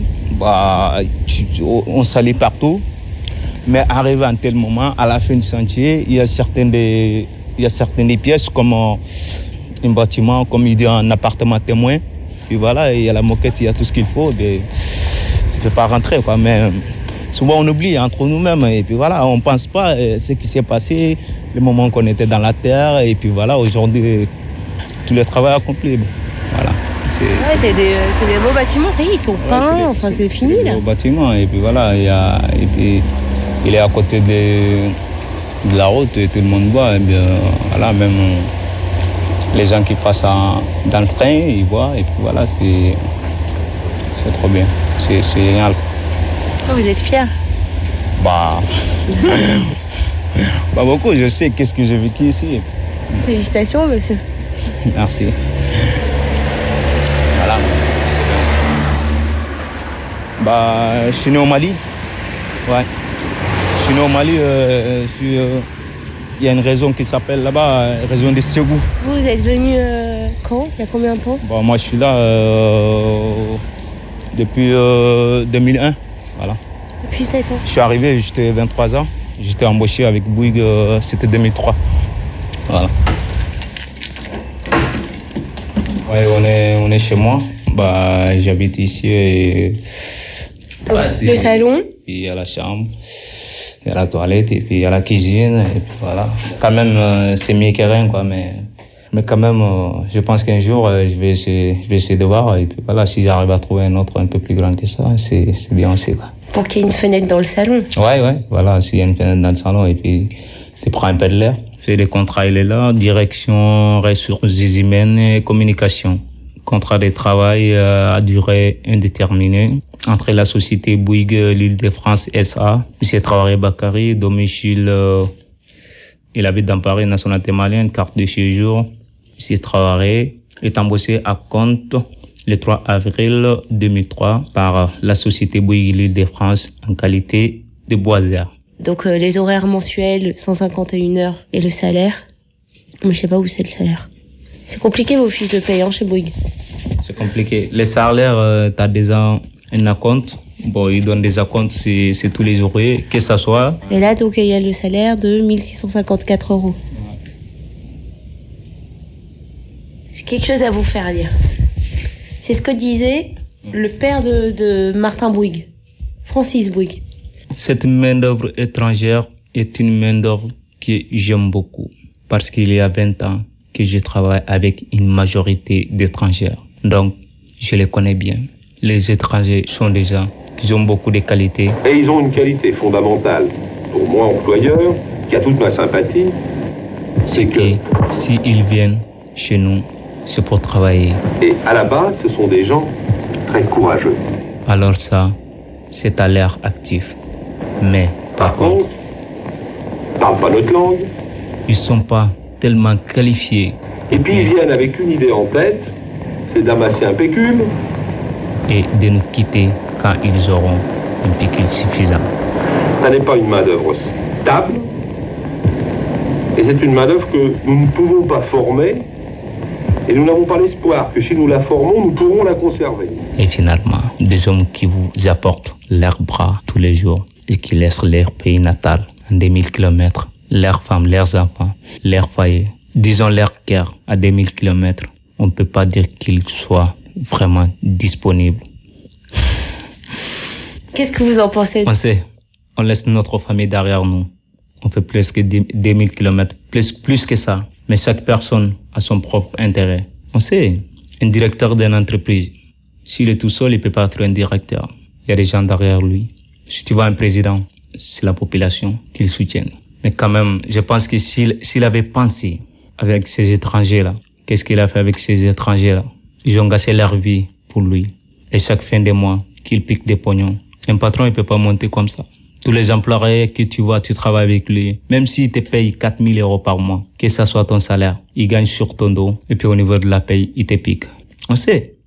on salit partout. Mais arrivé à un tel moment, à la fin du chantier, il y a certaines pièces comme un bâtiment, comme il dit, un appartement témoin. Puis voilà, il y a la moquette, il y a tout ce qu'il faut. Mais tu ne peux pas rentrer, quoi. Mais souvent, on oublie entre nous-mêmes. Et puis voilà, on ne pense pas ce qui s'est passé, le moment qu'on était dans la terre. Et puis voilà, aujourd'hui, tout le travail accompli. Voilà. C'est des beaux bâtiments, ça y est, ils sont peints, c'est fini là. Des beaux bâtiments, et puis voilà, il est à côté de la route et tout le monde voit. Et bien, voilà, même les gens qui passent dans le train, ils voient, et puis voilà, c'est trop bien, c'est génial. Oh, vous êtes fiers? Pas beaucoup, je sais qu'est-ce que j'ai vécu ici. Félicitations, monsieur. Merci. Voilà. Je suis né au Mali. Ouais. Je suis né au Mali. Il y a une région qui s'appelle là-bas, région de Ségou. Vous êtes venu quand? Il y a combien de temps? Moi, je suis là depuis 2001. Voilà. Depuis 7 ans. Je suis arrivé, j'étais 23 ans. J'étais embauché avec Bouygues, c'était 2003. Voilà. Ouais, on est chez moi. J'habite ici et... le salon. Puis il y a la chambre, il y a la toilette et puis il y a la cuisine et puis voilà. Quand même, c'est mieux que rien, quoi, mais quand même, je pense qu'un jour, je vais essayer de voir et puis voilà, si j'arrive à trouver un autre un peu plus grand que ça, c'est bien aussi, quoi. Pour qu'il y ait une fenêtre dans le salon. Ouais, voilà, s'il y a une fenêtre dans le salon et puis tu prends un peu de l'air. Fais des contrats, il est là, direction, ressources humaines et communication. Contrat de travail à durée indéterminée entre la société Bouygues l'Île-de-France SA, M. Traoré Bakary, domicile, il habite dans Paris, nationalité malienne, carte de séjour. M. Traoré est embauché à compte le 3 avril 2003 par la société Bouygues l'Île-de-France en qualité de boisière. Donc les horaires mensuels, 151 heures et le salaire, mais je sais pas où c'est le salaire. C'est compliqué vos fiches de paye chez Bouygues. C'est compliqué. Les salaires, tu as déjà un acompte. Ils donnent des acomptes, c'est tous les ouvriers, que ça soit. Et là, donc, il y a le salaire de 1654 €. J'ai quelque chose à vous faire lire. C'est ce que disait le père de Martin Bouygues, Francis Bouygues. Cette main-d'œuvre étrangère est une main-d'œuvre que j'aime beaucoup. Parce qu'il y a 20 ans que je travaille avec une majorité d'étrangers. Donc, je les connais bien. Les étrangers sont des gens qui ont beaucoup de qualités. Et ils ont une qualité fondamentale, pour moi, employeur, qui a toute ma sympathie. C'est que s'ils viennent chez nous, c'est pour travailler. Et à la base, ce sont des gens très courageux. Alors ça, c'est à l'air actif. Mais, par contre, ils parlent pas notre langue. Ils sont pas tellement qualifiés. Et puis ils viennent avec une idée en tête, c'est d'amasser un pécule. Et de nous quitter quand ils auront un pécule suffisant. Ça n'est pas une main-d'œuvre stable. Et c'est une main-d'œuvre que nous ne pouvons pas former. Et nous n'avons pas l'espoir que si nous la formons, nous pourrons la conserver. Et finalement, des hommes qui vous apportent leurs bras tous les jours et qui laissent leur pays natal à 2000 km, leurs femmes, leurs enfants, leurs foyers, disons leur cœur à 2000 km, on ne peut pas dire qu'ils soient vraiment disponibles. Qu'est-ce que vous en pensez? On sait, on laisse notre famille derrière nous. On fait plus que 2000 km, plus que ça. Mais chaque personne a son propre intérêt. On sait, un directeur d'une entreprise, s'il est tout seul, il peut pas être un directeur. Il y a des gens derrière lui. Si tu vois un président, c'est la population qui le soutient. Mais quand même, je pense que s'il avait pensé avec ces étrangers-là, qu'est-ce qu'il a fait avec ces étrangers-là? Ils ont gâché leur vie pour lui. Et chaque fin de mois, qu'il pique des pognons. Un patron, il peut pas monter comme ça. Tous les employés que tu vois, tu travailles avec lui. Même s'il te paye 4000 € par mois, que ça soit ton salaire, il gagne sur ton dos. Et puis au niveau de la paye, il te pique. On sait.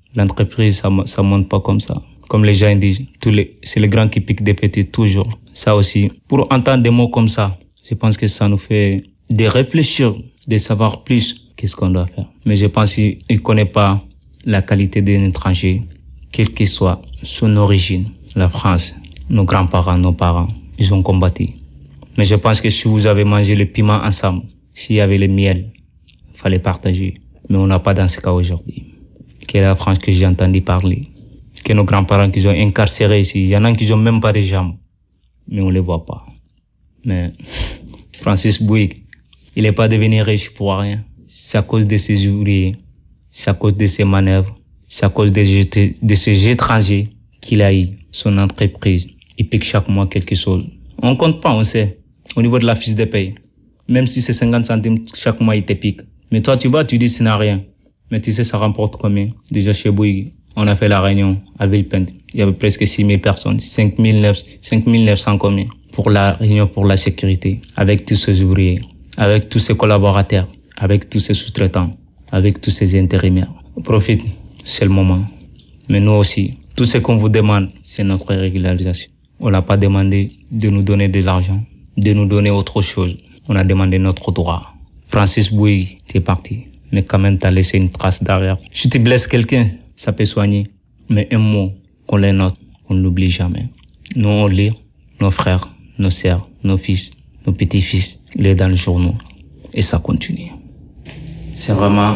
L'entreprise, ça monte pas comme ça. Comme les gens disent, c'est les grands qui piquent des petits toujours. Ça aussi, pour entendre des mots comme ça, je pense que ça nous fait de réfléchir, de savoir plus qu'est-ce qu'on doit faire. Mais je pense qu'il ne connaît pas la qualité d'un étranger, quelle que soit son origine. La France, nos grands-parents, nos parents, ils ont combattu. Mais je pense que si vous avez mangé le piment ensemble, s'il y avait le miel, il fallait partager. Mais on n'a pas dans ce cas aujourd'hui. Quelle est la France que j'ai entendu parler? Que nos grands-parents qui sont incarcérés ici, il y en a qui n'ont même pas de jambes. Mais on ne les voit pas. Mais Francis Bouygues, il n'est pas devenu riche pour rien. C'est à cause de ses ouvriers, c'est à cause de ses manœuvres, c'est à cause de ces étrangers qu'il a eu son entreprise. Il pique chaque mois quelque chose. On compte pas, on sait. Au niveau de la fiche de paye. Même si c'est 50 centimes, chaque mois il te pique. Mais toi, tu vas, tu dis ce n'a rien. Mais tu sais, ça rapporte combien? Déjà chez Bouygues, on a fait la réunion à Villepinte. Il y avait presque 6 000 personnes. 5 900 combien? Pour la réunion pour la sécurité. Avec tous ces ouvriers, avec tous ces collaborateurs, avec tous ces sous-traitants, avec tous ces intérimaires. Profite, c'est le moment. Mais nous aussi, tout ce qu'on vous demande, c'est notre régularisation. On n'a pas demandé de nous donner de l'argent, de nous donner autre chose. On a demandé notre droit. Francis Bouygues, t'es parti. Mais quand même, t'as laissé une trace derrière. Si tu blesses quelqu'un, ça peut soigner. Mais un mot, qu'on les note, on ne l'oublie jamais. Nous, on lit nos frères, nos sœurs, nos fils, nos petits-fils. Il est dans le journal. Et ça continue. C'est vraiment...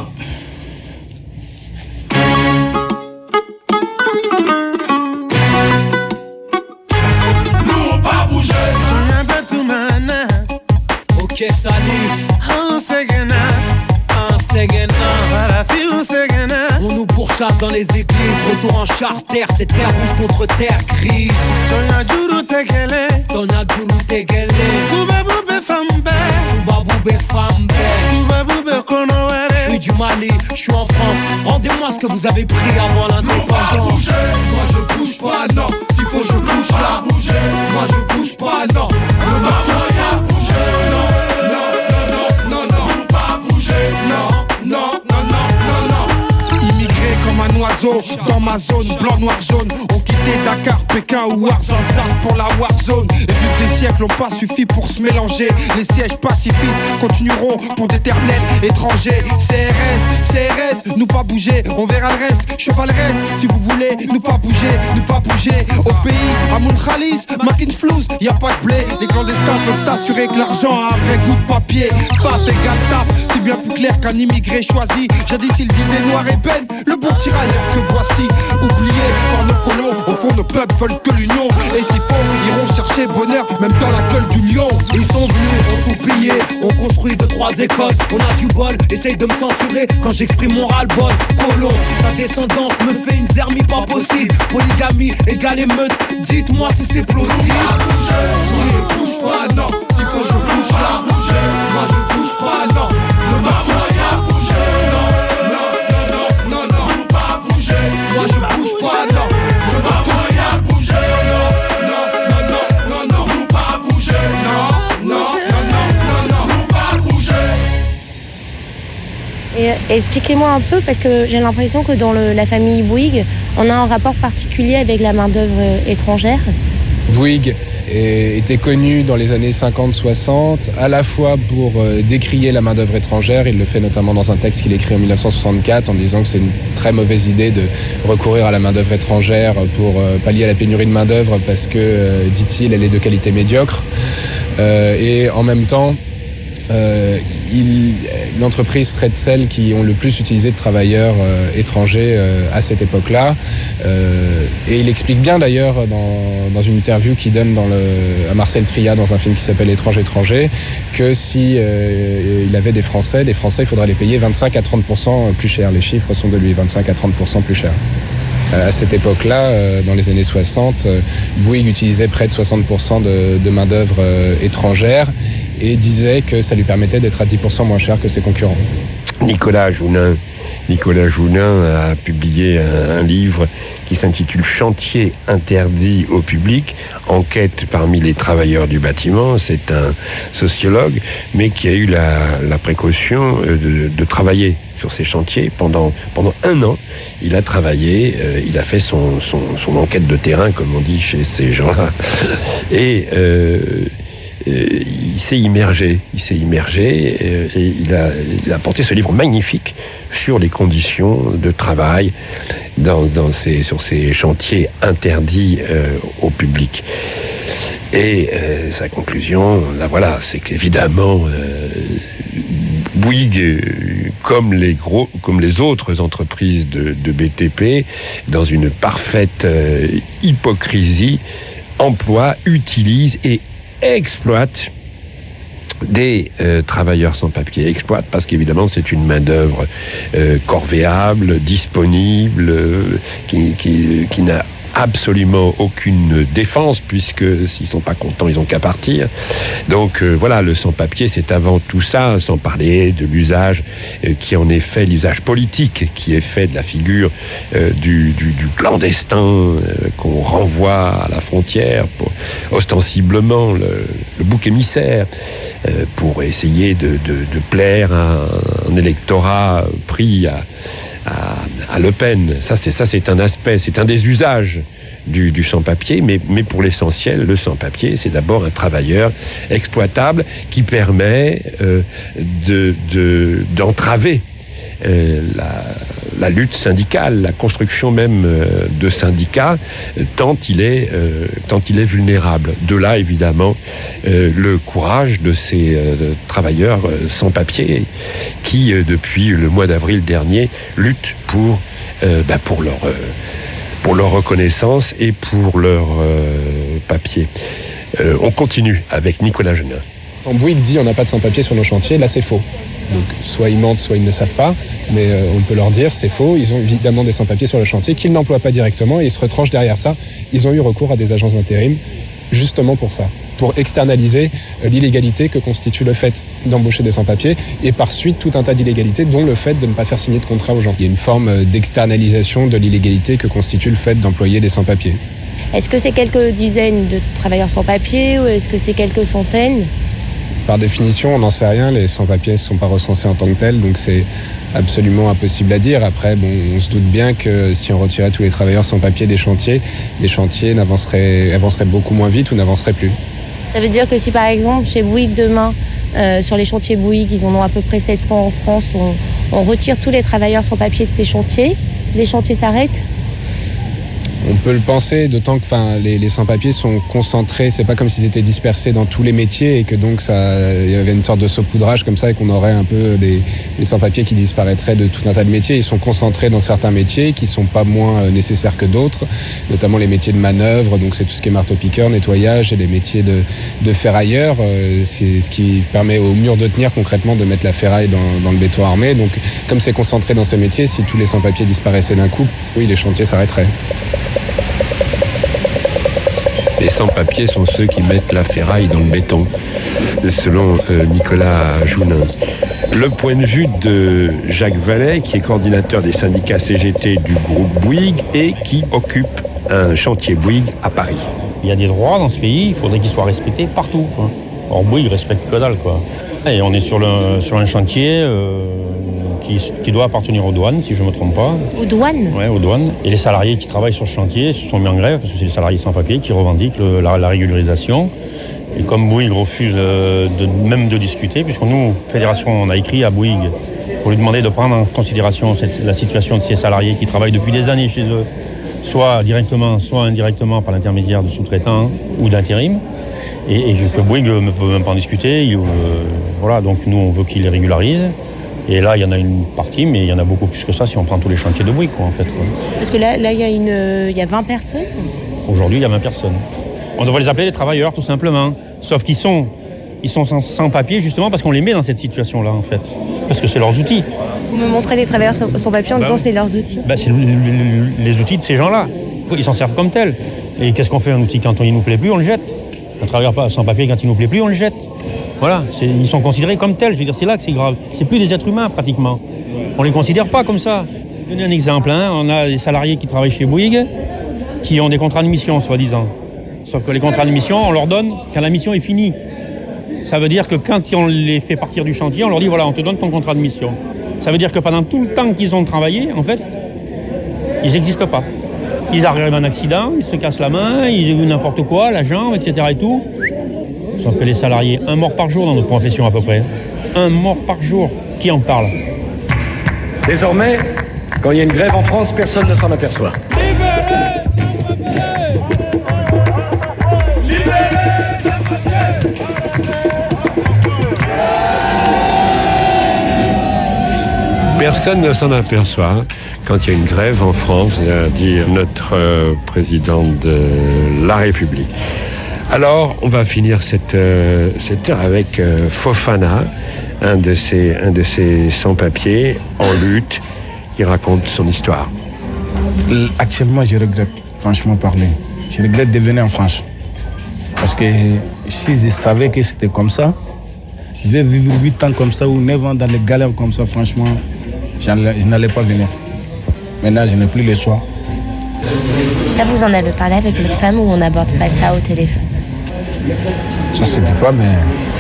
Ok, Salif. On nous pourchasse dans les églises. Retour en charter, c'est terre rouge contre terre grise. Tona djuru tegele. Touba boube fambe. Je suis du Mali, je suis en France. Rendez-moi ce que vous avez pris avant l'indépendance. Moi je bouge pas, non. S'il faut je bouge là. Moi je bouge pas, non. Ne me bouge pas. Non, non, non, non, non, non. Pas bouger. Non, non, non, non, non, non. Immigré comme un oiseau dans ma zone, blanc, noir, jaune. On quittait Dakar, Pékin ou Ouarzazate pour la Warzone. Et vu que des siècles n'ont pas suffi pour se mélanger, les sièges pacifistes continueront pour d'éternels étrangers. CRS, nous pas bouger, on verra le reste. Cheval reste, si vous voulez, nous pas bouger. Au pays, à Moul Khalis, Makin Flouz, y a pas de blé. Les clandestins peuvent t'assurer que l'argent a un vrai goût de papier. Faf égale taf, c'est bien plus clair qu'un immigré choisi. Jadis il disait noir et peine, le bon tirailleur que voici. Oublié par nos colons, au fond nos peuples veulent que l'union. Et s'il faut, iront chercher bonheur, même dans la gueule du lion. Ils sont venus, ont tout pillé, on construit 2-3 écoles. On a du bol, essaye de me censurer quand j'exprime mon ras-le-bol. Colon, ta descendance me fait une zermie pas possible. Polygamie égale émeute, dites-moi si c'est plausible. Moi je bouge pas, non. S'il faut je bouge là. Moi je bouge pas, non. Ne me bouge pas. Non, non, non, non, non, non. Pas bouger. Moi je bouge pas, non. Ne me bouge pas. Non, non, non, non, non, non. Pas bouger. Non, non, non, non, non. Pas bouger. Et expliquez-moi un peu, parce que j'ai l'impression que dans la famille Bouygues, on a un rapport particulier avec la main-d'œuvre étrangère. Bouygues était connu dans les années 50-60 à la fois pour décrier la main-d'œuvre étrangère. Il le fait notamment dans un texte qu'il écrit en 1964 en disant que c'est une très mauvaise idée de recourir à la main-d'œuvre étrangère pour pallier à la pénurie de main-d'œuvre parce que, dit-il, elle est de qualité médiocre. Et en même temps, l'entreprise serait de celles qui ont le plus utilisé de travailleurs étrangers à cette époque-là. Et il explique bien d'ailleurs dans une interview qu'il donne à Marcel Tria dans un film qui s'appelle Étranger, que si il avait des Français, il faudrait les payer 25 à 30% plus cher. Les chiffres sont de lui, 25 à 30% plus cher. À cette époque-là, dans les années 60, Bouygues utilisait près de 60% de main-d'œuvre étrangère et disait que ça lui permettait d'être à 10% moins cher que ses concurrents. Nicolas Jounin a publié un livre qui s'intitule « Chantier interdit au public, enquête parmi les travailleurs du bâtiment ». C'est un sociologue, mais qui a eu la précaution de travailler sur ces chantiers pendant 1 an. Il a travaillé, il a fait son enquête de terrain, comme on dit chez ces gens-là. Et il s'est immergé et il a porté ce livre magnifique sur les conditions de travail sur ces chantiers interdits au public. Et sa conclusion, là voilà, c'est qu'évidemment Bouygues, comme les autres entreprises de BTP, dans une parfaite hypocrisie, emploie, utilise et exploite des travailleurs sans papier. Exploite parce qu'évidemment c'est une main-d'œuvre corvéable, disponible, qui n'a absolument aucune défense, puisque s'ils sont pas contents, ils ont qu'à partir. Donc voilà, le sans-papier, c'est avant tout ça, sans parler de l'usage qui en est fait, l'usage politique qui est fait de la figure du clandestin qu'on renvoie à la frontière, ostensiblement le bouc émissaire, pour essayer de plaire à un électorat pris à Le Pen. Ça c'est un aspect, c'est un des usages du sans-papier, mais pour l'essentiel, le sans-papier, c'est d'abord un travailleur exploitable qui permet d'entraver la lutte syndicale, la construction même de syndicats, tant il est vulnérable. De là, évidemment, le courage de ces travailleurs sans papier qui, depuis le mois d'avril dernier, luttent pour leur reconnaissance et pour leur papier. On continue avec Nicolas Genin. Quand Bouygues dit on n'a pas de sans-papier sur nos chantiers, là c'est faux. Donc soit ils mentent, soit ils ne savent pas, mais on peut leur dire c'est faux, ils ont évidemment des sans-papiers sur le chantier qu'ils n'emploient pas directement et ils se retranchent derrière ça. Ils ont eu recours à des agences d'intérim justement pour ça, pour externaliser l'illégalité que constitue le fait d'embaucher des sans-papiers et par suite tout un tas d'illégalités, dont le fait de ne pas faire signer de contrat aux gens. Il y a une forme d'externalisation de l'illégalité que constitue le fait d'employer des sans-papiers. Est-ce que c'est quelques dizaines de travailleurs sans papier ou est-ce que c'est quelques centaines ? Par définition, on n'en sait rien, les sans-papiers ne sont pas recensés en tant que tels, donc c'est absolument impossible à dire. Après, on se doute bien que si on retirait tous les travailleurs sans papier des chantiers, les chantiers avanceraient beaucoup moins vite ou n'avanceraient plus. Ça veut dire que si par exemple chez Bouygues demain, sur les chantiers Bouygues, ils en ont à peu près 700 en France, on retire tous les travailleurs sans papier de ces chantiers, les chantiers s'arrêtent ? On peut le penser, d'autant que les sans-papiers sont concentrés, c'est pas comme s'ils étaient dispersés dans tous les métiers et que donc il y avait une sorte de saupoudrage comme ça et qu'on aurait un peu des sans-papiers qui disparaîtraient de tout un tas de métiers. Ils sont concentrés dans certains métiers qui sont pas moins nécessaires que d'autres, notamment les métiers de manœuvre, donc c'est tout ce qui est marteau-piqueur, nettoyage et les métiers de ferrailleurs. C'est ce qui permet au mur de tenir concrètement de mettre la ferraille dans le béton armé. Donc comme c'est concentré dans ces métiers, si tous les sans-papiers disparaissaient d'un coup, oui, les chantiers s'arrêteraient. Les sans-papiers sont ceux qui mettent la ferraille dans le béton, selon Nicolas Genin. Le point de vue de Jacques Vallet, qui est coordinateur des syndicats CGT du groupe Bouygues et qui occupe un chantier Bouygues à Paris. Il y a des droits dans ce pays, il faudrait qu'ils soient respectés partout, quoi. Or Bouygues respecte que dalle, quoi. Et on est sur un chantier qui doit appartenir aux douanes, si je ne me trompe pas. Aux douanes ? Oui, aux douanes. Et les salariés qui travaillent sur ce chantier se sont mis en grève, parce que c'est les salariés sans papier qui revendiquent la régularisation. Et comme Bouygues refuse même de discuter, puisque nous, Fédération, on a écrit à Bouygues pour lui demander de prendre en considération la situation de ces salariés qui travaillent depuis des années chez eux, soit directement, soit indirectement par l'intermédiaire de sous-traitants ou d'intérim. Et que Bouygues ne veut même pas en discuter. Voilà, donc nous, on veut qu'il les régularise. Et là, il y en a une partie, mais il y en a beaucoup plus que ça si on prend tous les chantiers de Bouygues, quoi, en fait. Quoi. Parce que là, il y a 20 personnes. Aujourd'hui, il y a 20 personnes. On devrait les appeler les travailleurs, tout simplement. Sauf qu'ils sont sans papier, justement, parce qu'on les met dans cette situation-là, en fait. Parce que c'est leurs outils. Vous me montrez les travailleurs sans papier en disant c'est leurs outils. C'est les outils de ces gens-là. Ils s'en servent comme tels. Et qu'est-ce qu'on fait, un outil quand il ne nous plaît plus, on le jette. Un travailleur sans papier, quand il ne nous plaît plus, on le jette. Voilà, ils sont considérés comme tels. Je veux dire, c'est là que c'est grave. C'est plus des êtres humains, pratiquement. On les considère pas comme ça. Je vais donner un exemple. On a des salariés qui travaillent chez Bouygues qui ont des contrats de mission, soi-disant. Sauf que les contrats de mission, on leur donne quand la mission est finie. Ça veut dire que quand on les fait partir du chantier, on leur dit voilà, on te donne ton contrat de mission. Ça veut dire que pendant tout le temps qu'ils ont travaillé, en fait, ils n'existent pas. Ils arrivent à un accident, ils se cassent la main, ils ont n'importe quoi, la jambe, etc. et tout. Sauf que les salariés, un mort par jour dans notre profession à peu près. Un mort par jour. Qui en parle? Désormais, quand il y a une grève en France, personne ne s'en aperçoit. Personne ne s'en aperçoit quand il y a une grève en France, dit notre président de la République. Alors, on va finir cette heure avec Fofana, un de ces sans-papiers en lutte, qui raconte son histoire. Actuellement, je regrette, franchement parler. Je regrette de venir en France. Parce que si je savais que c'était comme ça, je vais vivre 8 ans comme ça ou 9 ans dans les galères comme ça, franchement, je n'allais pas venir. Maintenant, je n'ai plus le choix. Ça, vous en avez parlé avec votre femme ou on n'aborde pas ça au téléphone? Ça ne se dit pas, mais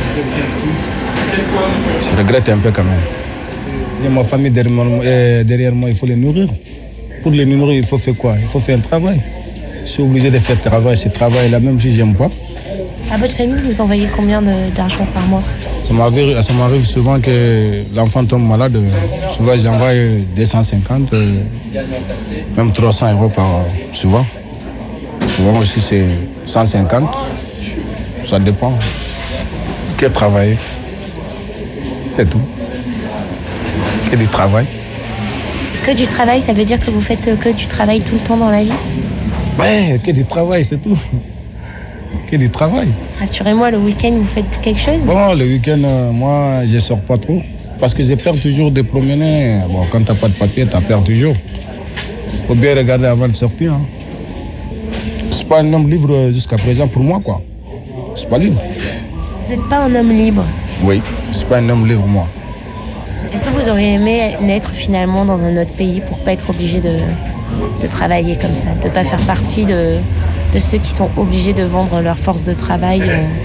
je regrette un peu quand même. J'ai ma famille derrière moi, il faut les nourrir. Pour les nourrir, il faut faire quoi? Il faut faire un travail. Je suis obligé de faire ce travail-là, même si je n'aime pas. À votre famille, vous envoyez combien d'argent par mois? Ça m'arrive souvent que l'enfant tombe malade. Souvent, j'envoie 250, même 300 euros par souvent. Souvent aussi, c'est 150. Ça dépend. Que travailler. C'est tout. Que du travail. Que du travail, ça veut dire que vous faites que du travail tout le temps dans la vie? Ouais, que du travail, c'est tout. Que du travail. Rassurez-moi, le week-end, vous faites quelque chose? Bon, le week-end, moi, je ne sors pas trop. Parce que j'ai peur toujours de promener. Bon, quand tu n'as pas de papier, tu as peur toujours. Il faut bien regarder avant de sortir. Hein. C'est pas un homme libre jusqu'à présent pour moi, quoi. C'est pas libre. Vous n'êtes pas un homme libre? Oui, c'est pas un homme libre, moi. Est-ce que vous auriez aimé naître finalement dans un autre pays pour pas être obligé de travailler comme ça, de pas faire partie de ceux qui sont obligés de vendre leur force de travail?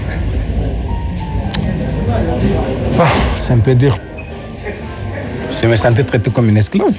C'est un peu dur. Je me sentais traité comme une esclave.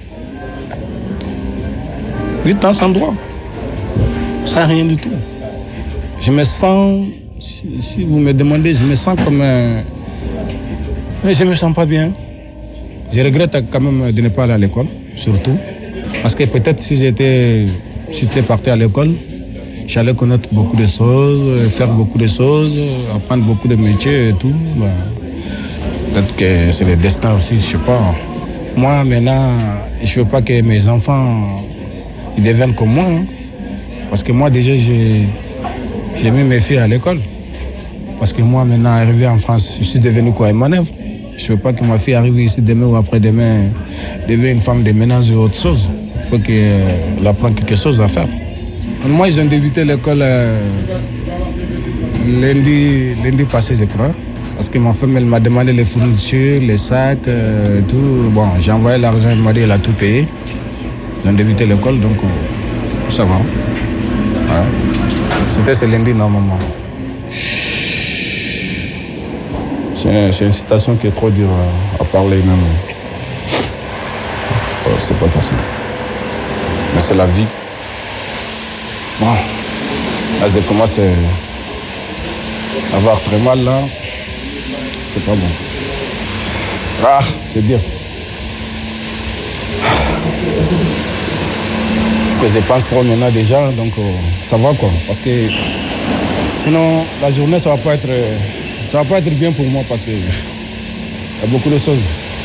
8 ans sans droit. Sans rien du tout. Je me sens, si vous me demandez, je me sens comme un... Mais je me sens pas bien. Je regrette quand même de ne pas aller à l'école, surtout. Parce que peut-être si j'étais parti à l'école, j'allais connaître beaucoup de choses, faire beaucoup de choses, apprendre beaucoup de métiers et tout. Peut-être que c'est le destin aussi, je sais pas. Moi, maintenant, je veux pas que mes enfants ils deviennent comme moi. Hein. Parce que moi, déjà, j'ai mis mes filles à l'école. Parce que moi, maintenant, arrivé en France, je suis devenu quoi, une manœuvre. Je ne veux pas que ma fille arrive ici demain ou après-demain, devienne une femme de ménage ou autre chose. Il faut qu'elle apprenne quelque chose à faire. Moi, ils ont débuté l'école lundi passé, je crois. Parce que ma femme, elle m'a demandé les fournitures, les sacs, tout. Bon, j'ai envoyé l'argent, elle m'a dit qu'elle a tout payé. Ils ont débuté l'école, donc ça va. Ouais. C'était ce lundi, normalement. C'est une citation qui est trop dure à parler même. C'est pas facile. Mais c'est la vie. Bon, là je commence à avoir très mal là. C'est pas bon. Ah, c'est dur. Parce que je pense trop maintenant déjà, donc ça va quoi. Parce que sinon la journée ça va pas être bien pour moi parce que y a beaucoup de choses.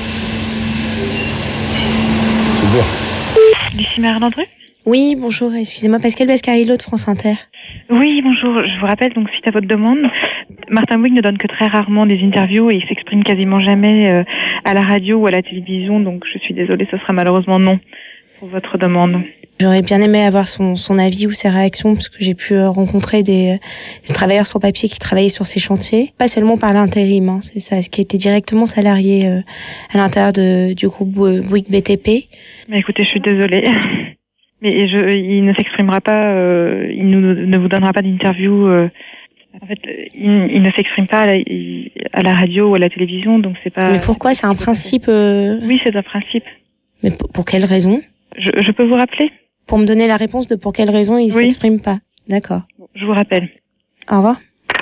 C'est dur. Lucie Marie-Landru ? Oui, bonjour, excusez-moi, Pascal Bascarillo de France Inter. Oui, bonjour, je vous rappelle, donc suite à votre demande, Martin Bouygues ne donne que très rarement des interviews et il s'exprime quasiment jamais à la radio ou à la télévision, donc je suis désolée, ce sera malheureusement non pour votre demande. J'aurais bien aimé avoir son avis ou ses réactions, parce que j'ai pu rencontrer des travailleurs sans papier qui travaillaient sur ces chantiers, pas seulement par l'intérim, hein, c'est ça, qui étaient directement salariés à l'intérieur du groupe Bouygues BTP. Mais écoutez, je suis désolée, mais il ne s'exprimera pas, il ne vous donnera pas d'interview. En fait, il ne s'exprime pas à la radio ou à la télévision, donc c'est pas... Mais pourquoi? C'est un principe... Oui, c'est un principe. Mais pour quelle raison? Je peux vous rappeler? Pour me donner la réponse de pour quelle raison il s'exprime pas. D'accord. Je vous rappelle. Au revoir.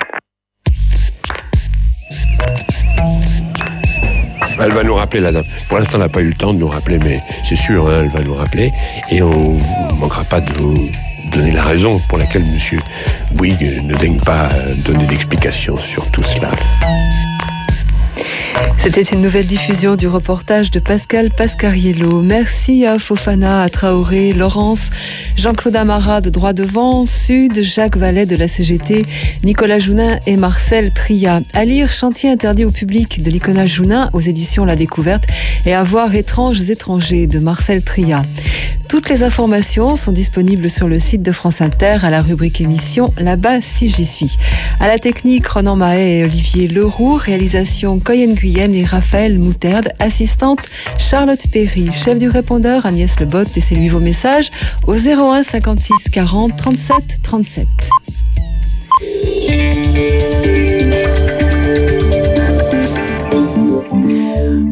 Elle va nous rappeler, la dame. Pour l'instant, elle n'a pas eu le temps de nous rappeler, mais c'est sûr, hein, elle va nous rappeler. Et on ne manquera pas de vous donner la raison pour laquelle M. Bouygues ne daigne pas donner d'explications sur tout cela. C'était une nouvelle diffusion du reportage de Pascal Pascariello. Merci à Fofana, à Traoré, Laurence, Jean-Claude Amara de Droit Devant, Sud, Jacques Vallet de la CGT, Nicolas Jounin et Marcel Tria. À lire Chantier interdit au public de l'Icona Jounin aux éditions La Découverte et à voir Étranges étrangers de Marcel Tria. Toutes les informations sont disponibles sur le site de France Inter à la rubrique émission Là-bas si j'y suis. À la technique, Ronan Mahé et Olivier Leroux, réalisation Coyenne Guyenne et Raphaël Mouterde, assistante Charlotte Perry, chef du répondeur Agnès Lebotte. Laissez-lui vos messages au 01 56 40 37 37.